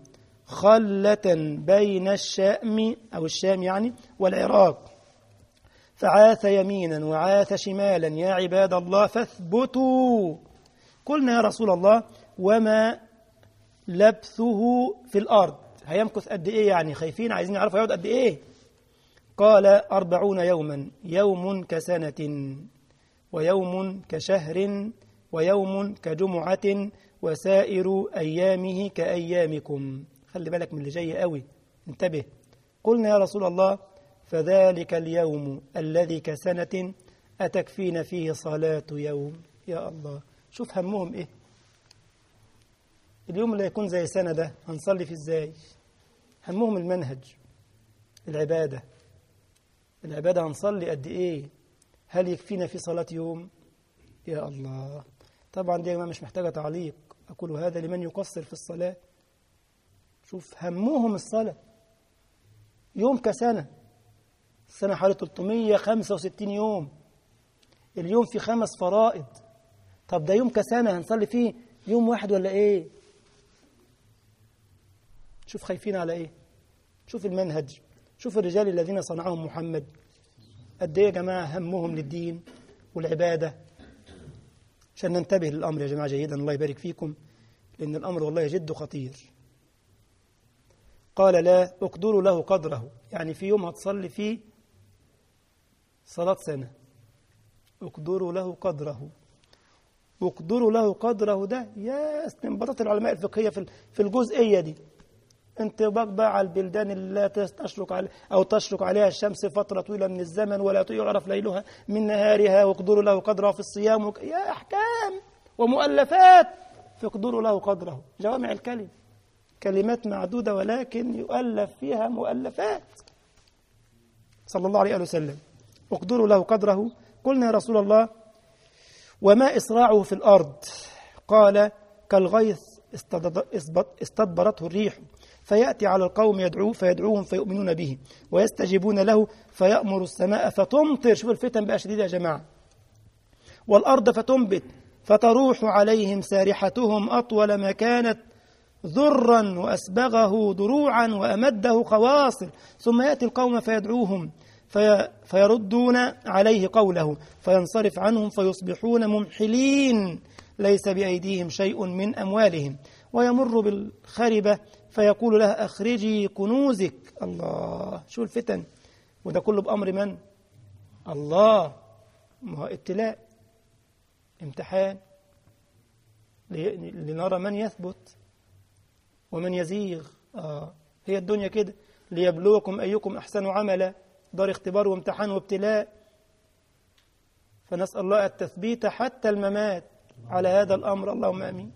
خلة بين الشام أو الشام يعني والعراق، فعاث يمينا وعاث شمالا، يا عباد الله فاثبتوا. قلنا: يا رسول الله وما لبثه في الأرض؟ هيمكث قد إيه يعني؟ خايفين عايزين يعرفوا يقعد قد إيه. قال: أربعون يوما، يوم كسنة ويوم كشهر ويوم كجمعة وسائر أيامه كأيامكم. خلي بالك من اللي جاي قوي، انتبه. قلنا: يا رسول الله فذلك اليوم الذي كسنة أتكفين فيه صلاة يوم. يا الله، شوف همهم إيه. اليوم اللي يكون زي سنة ده هنصلي فيه إزاي؟ همهم المنهج، العبادة. العبادة هنصلي قد إيه؟ هل يكفينا في صلاة يوم؟ يا الله. طبعا دي يا جماعة مش محتاجة تعليق، أقول هذا لمن يقصر في الصلاة. شوف همهم الصلاة. يوم كسنة، السنة حوالي ثلاثمائة وخمسة وستين يوم، اليوم في خمس فرائض. طب ده يوم كسنة هنصلي فيه يوم واحد ولا إيه؟ شوف خايفين على إيه. شوف المنهج، شوف الرجال الذين صنعهم محمد قد إيه يا جماعة همهم للدين والعبادة. عشان ننتبه للأمر يا جماعة جيدا، الله يبارك فيكم، لأن الأمر والله جد خطير. قال: لا أقدر له قدره، يعني في يوم هتصلي فيه صلاة سنة. اقدروا له قدره. اقدروا له قدره ده يا استنباطات العلماء الفقهية في الجزئية دي. انطباق بقى على البلدان اللي لا تشرق على أو تشرق عليها الشمس فترة طويلة من الزمن ولا يعرف ليلها من نهارها، واقدروا له قدره في الصيام وك... يا أحكام ومؤلفات في اقدروا له قدره، جوامع الكلم، كلمات معدودة ولكن يؤلف فيها مؤلفات. صلى الله عليه وسلم اقدروا له قدره. قلنا يا رسول الله وما إسراعه في الأرض؟ قال كالغيث استدبرته الريح فيأتي على القوم يدعوه فيدعوهم فيؤمنون به ويستجيبون له فيأمر السماء فتمطر. شوف الفتن بقى شديدة يا جماعة. والأرض فتنبت فتروح عليهم سارحتهم أطول ما كانت ذرا وأسبغه ضروعا وأمده خواصر. ثم يأتي القوم فيدعوهم في فيردون عليه قوله فينصرف عنهم فيصبحون ممحلين ليس بأيديهم شيء من أموالهم. ويمر بالخربة فيقول لها أخرجي كنوزك. الله، شو الفتن، وده كله بأمر من؟ الله. ما هو ابتلاء، امتحان لنرى من يثبت ومن يزيغ. آه. هي الدنيا كده، ليبلوكم أيكم أحسن عملا، دار اختبار وامتحان وابتلاء. فنسأل الله التثبيت حتى الممات على هذا الأمر، اللهم أمين.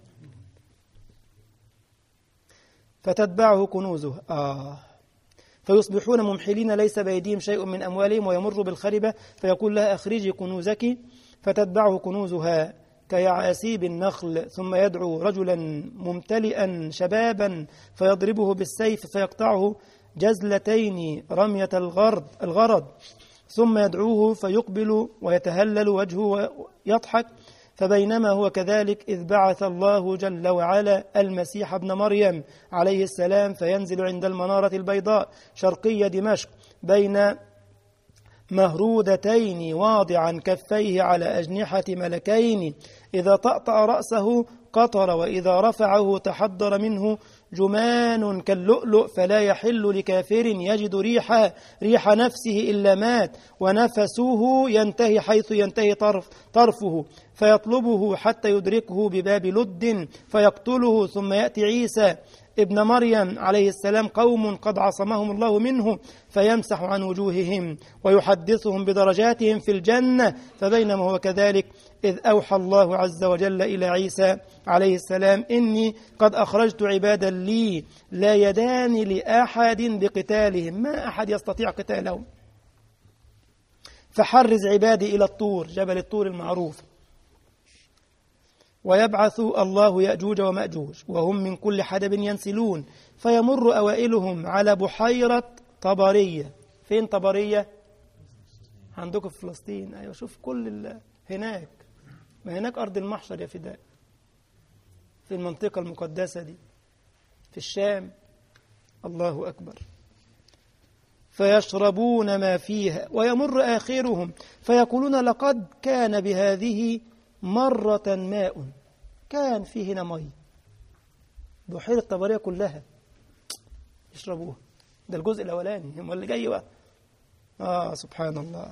فتتبعه كنوزه آه فيصبحون ممحلين ليس بأيديهم شيء من أموالهم. ويمر بالخربة فيقول لها أخرجي كنوزك فتتبعه كنوزها كيعاسيب النخل. ثم يدعو رجلا ممتلئا شبابا فيضربه بالسيف فيقطعه جزلتين رمية الغرض الغرض ثم يدعوه فيقبل ويتهلل وجهه ويضحك. فبينما هو كذلك إذ بعث الله جل وعلا المسيح ابن مريم عليه السلام فينزل عند المنارة البيضاء شرقية دمشق بين مهرودتين واضعا كفيه على أجنحة ملكين، إذا طأطأ رأسه قطر وإذا رفعه تحضر منه جمان كاللؤلؤ فلا يحل لكافر يجد ريح ريح نفسه إلا مات ونفسه ينتهي حيث ينتهي طرف طرفه فيطلبه حتى يدركه بباب لد فيقتله. ثم يأتي عيسى ابن مريم عليه السلام قوم قد عصمهم الله منه فيمسح عن وجوههم ويحدثهم بدرجاتهم في الجنة. فبينما هو كذلك إذ أوحى الله عز وجل إلى عيسى عليه السلام إني قد أخرجت عبادا لي لا يدان لأحد بقتالهم، ما أحد يستطيع قتالهم، فحرز عبادي إلى الطور، جبل الطور المعروف. ويبعث الله يأجوج ومأجوج وهم من كل حدب ينسلون فيمر أوائلهم على بحيرة طبرية. فين طبرية؟ عندكم في فلسطين. أيوة، شوف كل هناك، ما هناك أرض المحشر يا فداء، في المنطقة المقدسة دي في الشام. الله أكبر. فيشربون ما فيها ويمر آخرهم فيقولون لقد كان بهذه مرة ماء، كان فيه هنا مي، بحيرة طبرية كلها يشربوها. ده الجزء الأولاني، هم اللي جاي بقى. آه سبحان الله.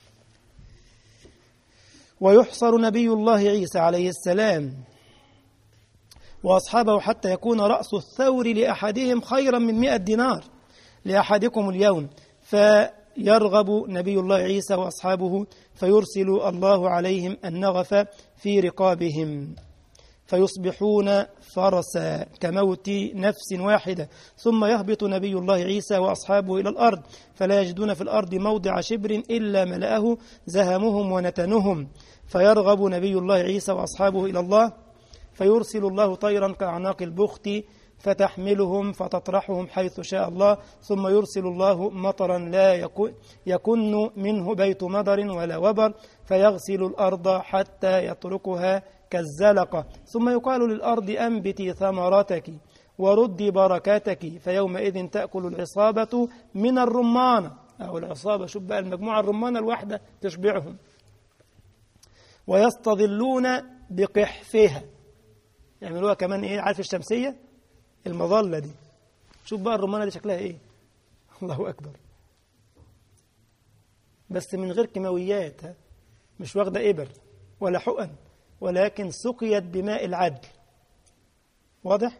ويحصر نبي الله عيسى عليه السلام وأصحابه حتى يكون رأس الثور لأحدهم خيرا من مئة دينار لأحدكم اليوم. فيرغب نبي الله عيسى وأصحابه فيرسل الله عليهم النغف في رقابهم فيصبحون فرسا كموت نفس واحدة. ثم يهبط نبي الله عيسى وأصحابه إلى الأرض فلا يجدون في الأرض موضع شبر إلا ملأه زهمهم ونتنهم. فيرغب نبي الله عيسى وأصحابه إلى الله فيرسل الله طيرا كأعناق البخت فتحملهم فتطرحهم حيث شاء الله. ثم يرسل الله مطرا لا يكن منه بيت مدر ولا وبر فيغسل الأرض حتى يتركها كالزلقة. ثم يقال للأرض أنبتي ثمراتك وردي بركاتك فيومئذ تأكل العصابة من الرمانة، أو العصابة، شوف بقى المجموعة الرمانة الواحدة تشبعهم. ويستظلون بقحفها، يعملوها كمان إيه، عارف الشمسية المظلة دي، شوف بقى الرمانة دي شكلها إيه. الله أكبر. بس من غير كيماويات، ها؟ مش واخدة إبر ولا حقن، ولكن سقيت بماء العدل. واضح؟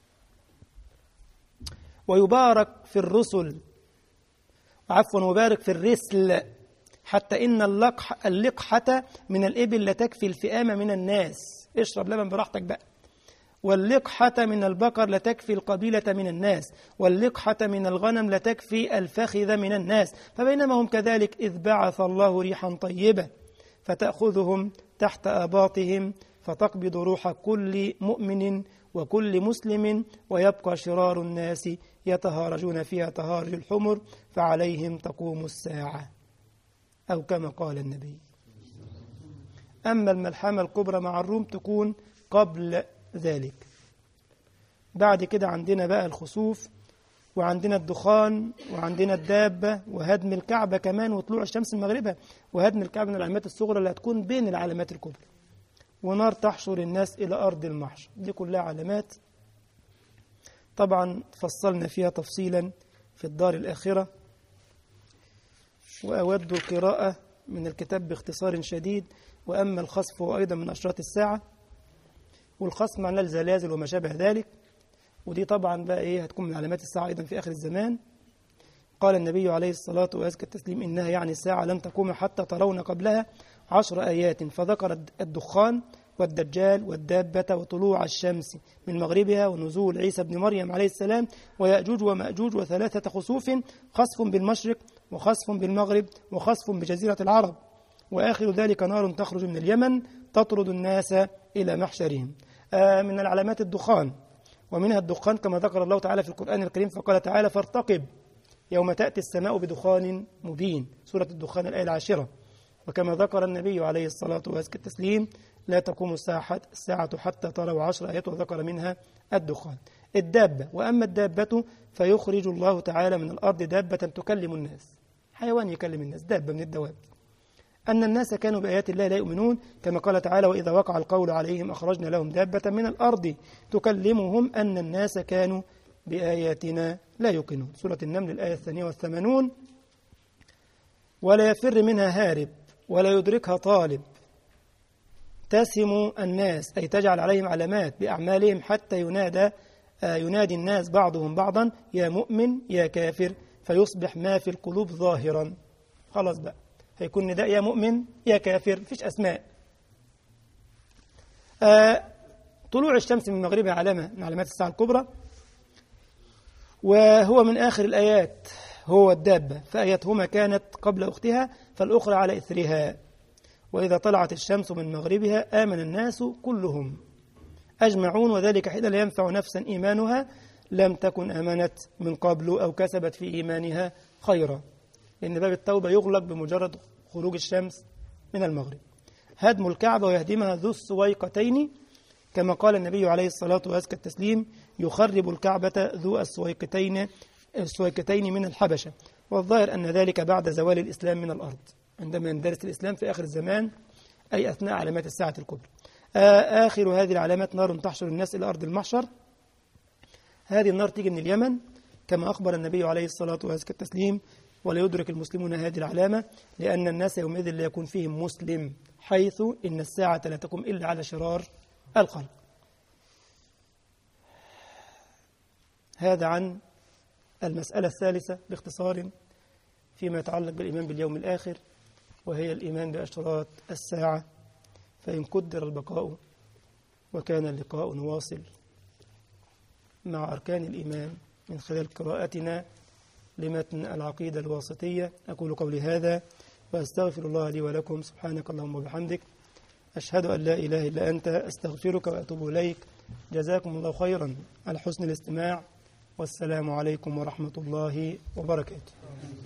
ويبارك في الرسل، عفوا وبارك في الرسل، حتى إن اللقح اللقحة من الإبل لا تكفي الفئامة من الناس، اشرب لبن براحتك بقى. واللقحة من البقر لا تكفي القبيلة من الناس، واللقحة من الغنم لا تكفي الفخذ من الناس. فبينما هم كذلك إذ بعث الله ريحا طيبة فتأخذهم تحت آباطهم فتقبض روح كل مؤمن وكل مسلم، ويبقى شرار الناس يتهارجون فيها تهارج الحمر، فعليهم تقوم الساعة، أو كما قال النبي. أما الملحمة الكبرى مع الروم تكون قبل ذلك. بعد كده عندنا بقى الخسوف، وعندنا الدخان، وعندنا الدابة، وهدم الكعبة كمان، وطلوع الشمس من مغربها. وهدم الكعبة من العلامات الصغرى اللي هتكون بين العلامات الكبرى. ونار تحشر الناس إلى أرض المحشر. دي كلها علامات طبعا فصلنا فيها تفصيلا في الدار الآخرة. وأود القراءة من الكتاب باختصار شديد. وأما الخسف هو أيضا من أشراط الساعة، والخسف معناه الزلازل وما شابه ذلك، ودي طبعا بقى إيه هتكون من علامات الساعة أيضا في آخر الزمان. قال النبي عليه الصلاة وأزكى التسليم: إنها يعني الساعة لن تقوم حتى ترون قبلها عشر آيات، فذكر الدخان والدجال والدابة وطلوع الشمس من مغربها ونزول عيسى بن مريم عليه السلام ويأجوج ومأجوج وثلاثة خسوف، خسف بالمشرق وخسف بالمغرب وخسف بجزيرة العرب، وآخر ذلك نار تخرج من اليمن تطرد الناس إلى محشرهم. آه من العلامات الدخان، ومنها الدخان كما ذكر الله تعالى في القرآن الكريم، فقال تعالى: فارتقب يوم تأتي السماء بدخان مبين، سورة الدخان الآية العاشرة. وكما ذكر النبي عليه الصلاة وأزكى التسليم: لا تقوم الساعة الساعة حتى تروا عشر آيات، وذكر منها الدخان. الدابة، وأما الدابة فيخرج الله تعالى من الأرض دابة تكلم الناس، حيوان يكلم الناس، دابة من الدواب. أن الناس كانوا بآيات الله لا يؤمنون، كما قال تعالى: وإذا وقع القول عليهم أخرجنا لهم دابة من الأرض تكلمهم أن الناس كانوا بآياتنا لا يوقنون، سورة النمل الآية الثانية والثمانون. ولا يفر منها هارب ولا يدركها طالب، تسم الناس أي تجعل عليهم علامات بأعمالهم، حتى ينادى ينادي الناس بعضهم بعضا: يا مؤمن يا كافر، فيصبح ما في القلوب ظاهرا. خلاص بقى هيكون نداء يا مؤمن يا كافر، مفيش أسماء. آه طلوع الشمس من مغربها علامة من علامات الساعة الكبرى، وهو من آخر الآيات. هو الدابة، فآياتهما كانت قبل أختها فالأخرى على إثرها. وإذا طلعت الشمس من مغربها آمن الناس كلهم أجمعون، وذلك حين لا ينفع نفسا إيمانها لم تكن آمنت من قبل أو كسبت في إيمانها خيرا، لأن باب التوبة يغلق بمجرد خروج الشمس من المغرب. هدم الكعبة ويهدمها ذو السويقتين، كما قال النبي عليه الصلاة وأزكى التسليم: يخرب الكعبة ذو السويقتين السويقتين من الحبشة. والظاهر أن ذلك بعد زوال الإسلام من الأرض، عندما يندرس الإسلام في آخر الزمان، أي أثناء علامات الساعة الكبرى. آخر هذه العلامات نار تحشر الناس إلى أرض المحشر. هذه النار تيجي من اليمن كما أخبر النبي عليه الصلاة وأزكى التسليم: ولا يدرك المسلمون هذه العلامة لأن الناس يومئذ لا يكون فيهم مسلم، حيث إن الساعة لا تقوم إلا على شرار الخلق. هذا عن المسألة الثالثة باختصار فيما يتعلق بالإيمان باليوم الآخر، وهي الإيمان بأشراط الساعة. فإن قدر البقاء وكان اللقاء نواصل مع أركان الإيمان من خلال قراءتنا لمتن العقيدة الواسطية. أقول قولي هذا وأستغفر الله لي ولكم. سبحانك اللهم وبحمدك، أشهد أن لا إله إلا أنت، أستغفرك وأتوب إليك. جزاكم الله خيرا على حسن الاستماع، والسلام عليكم ورحمة الله وبركاته.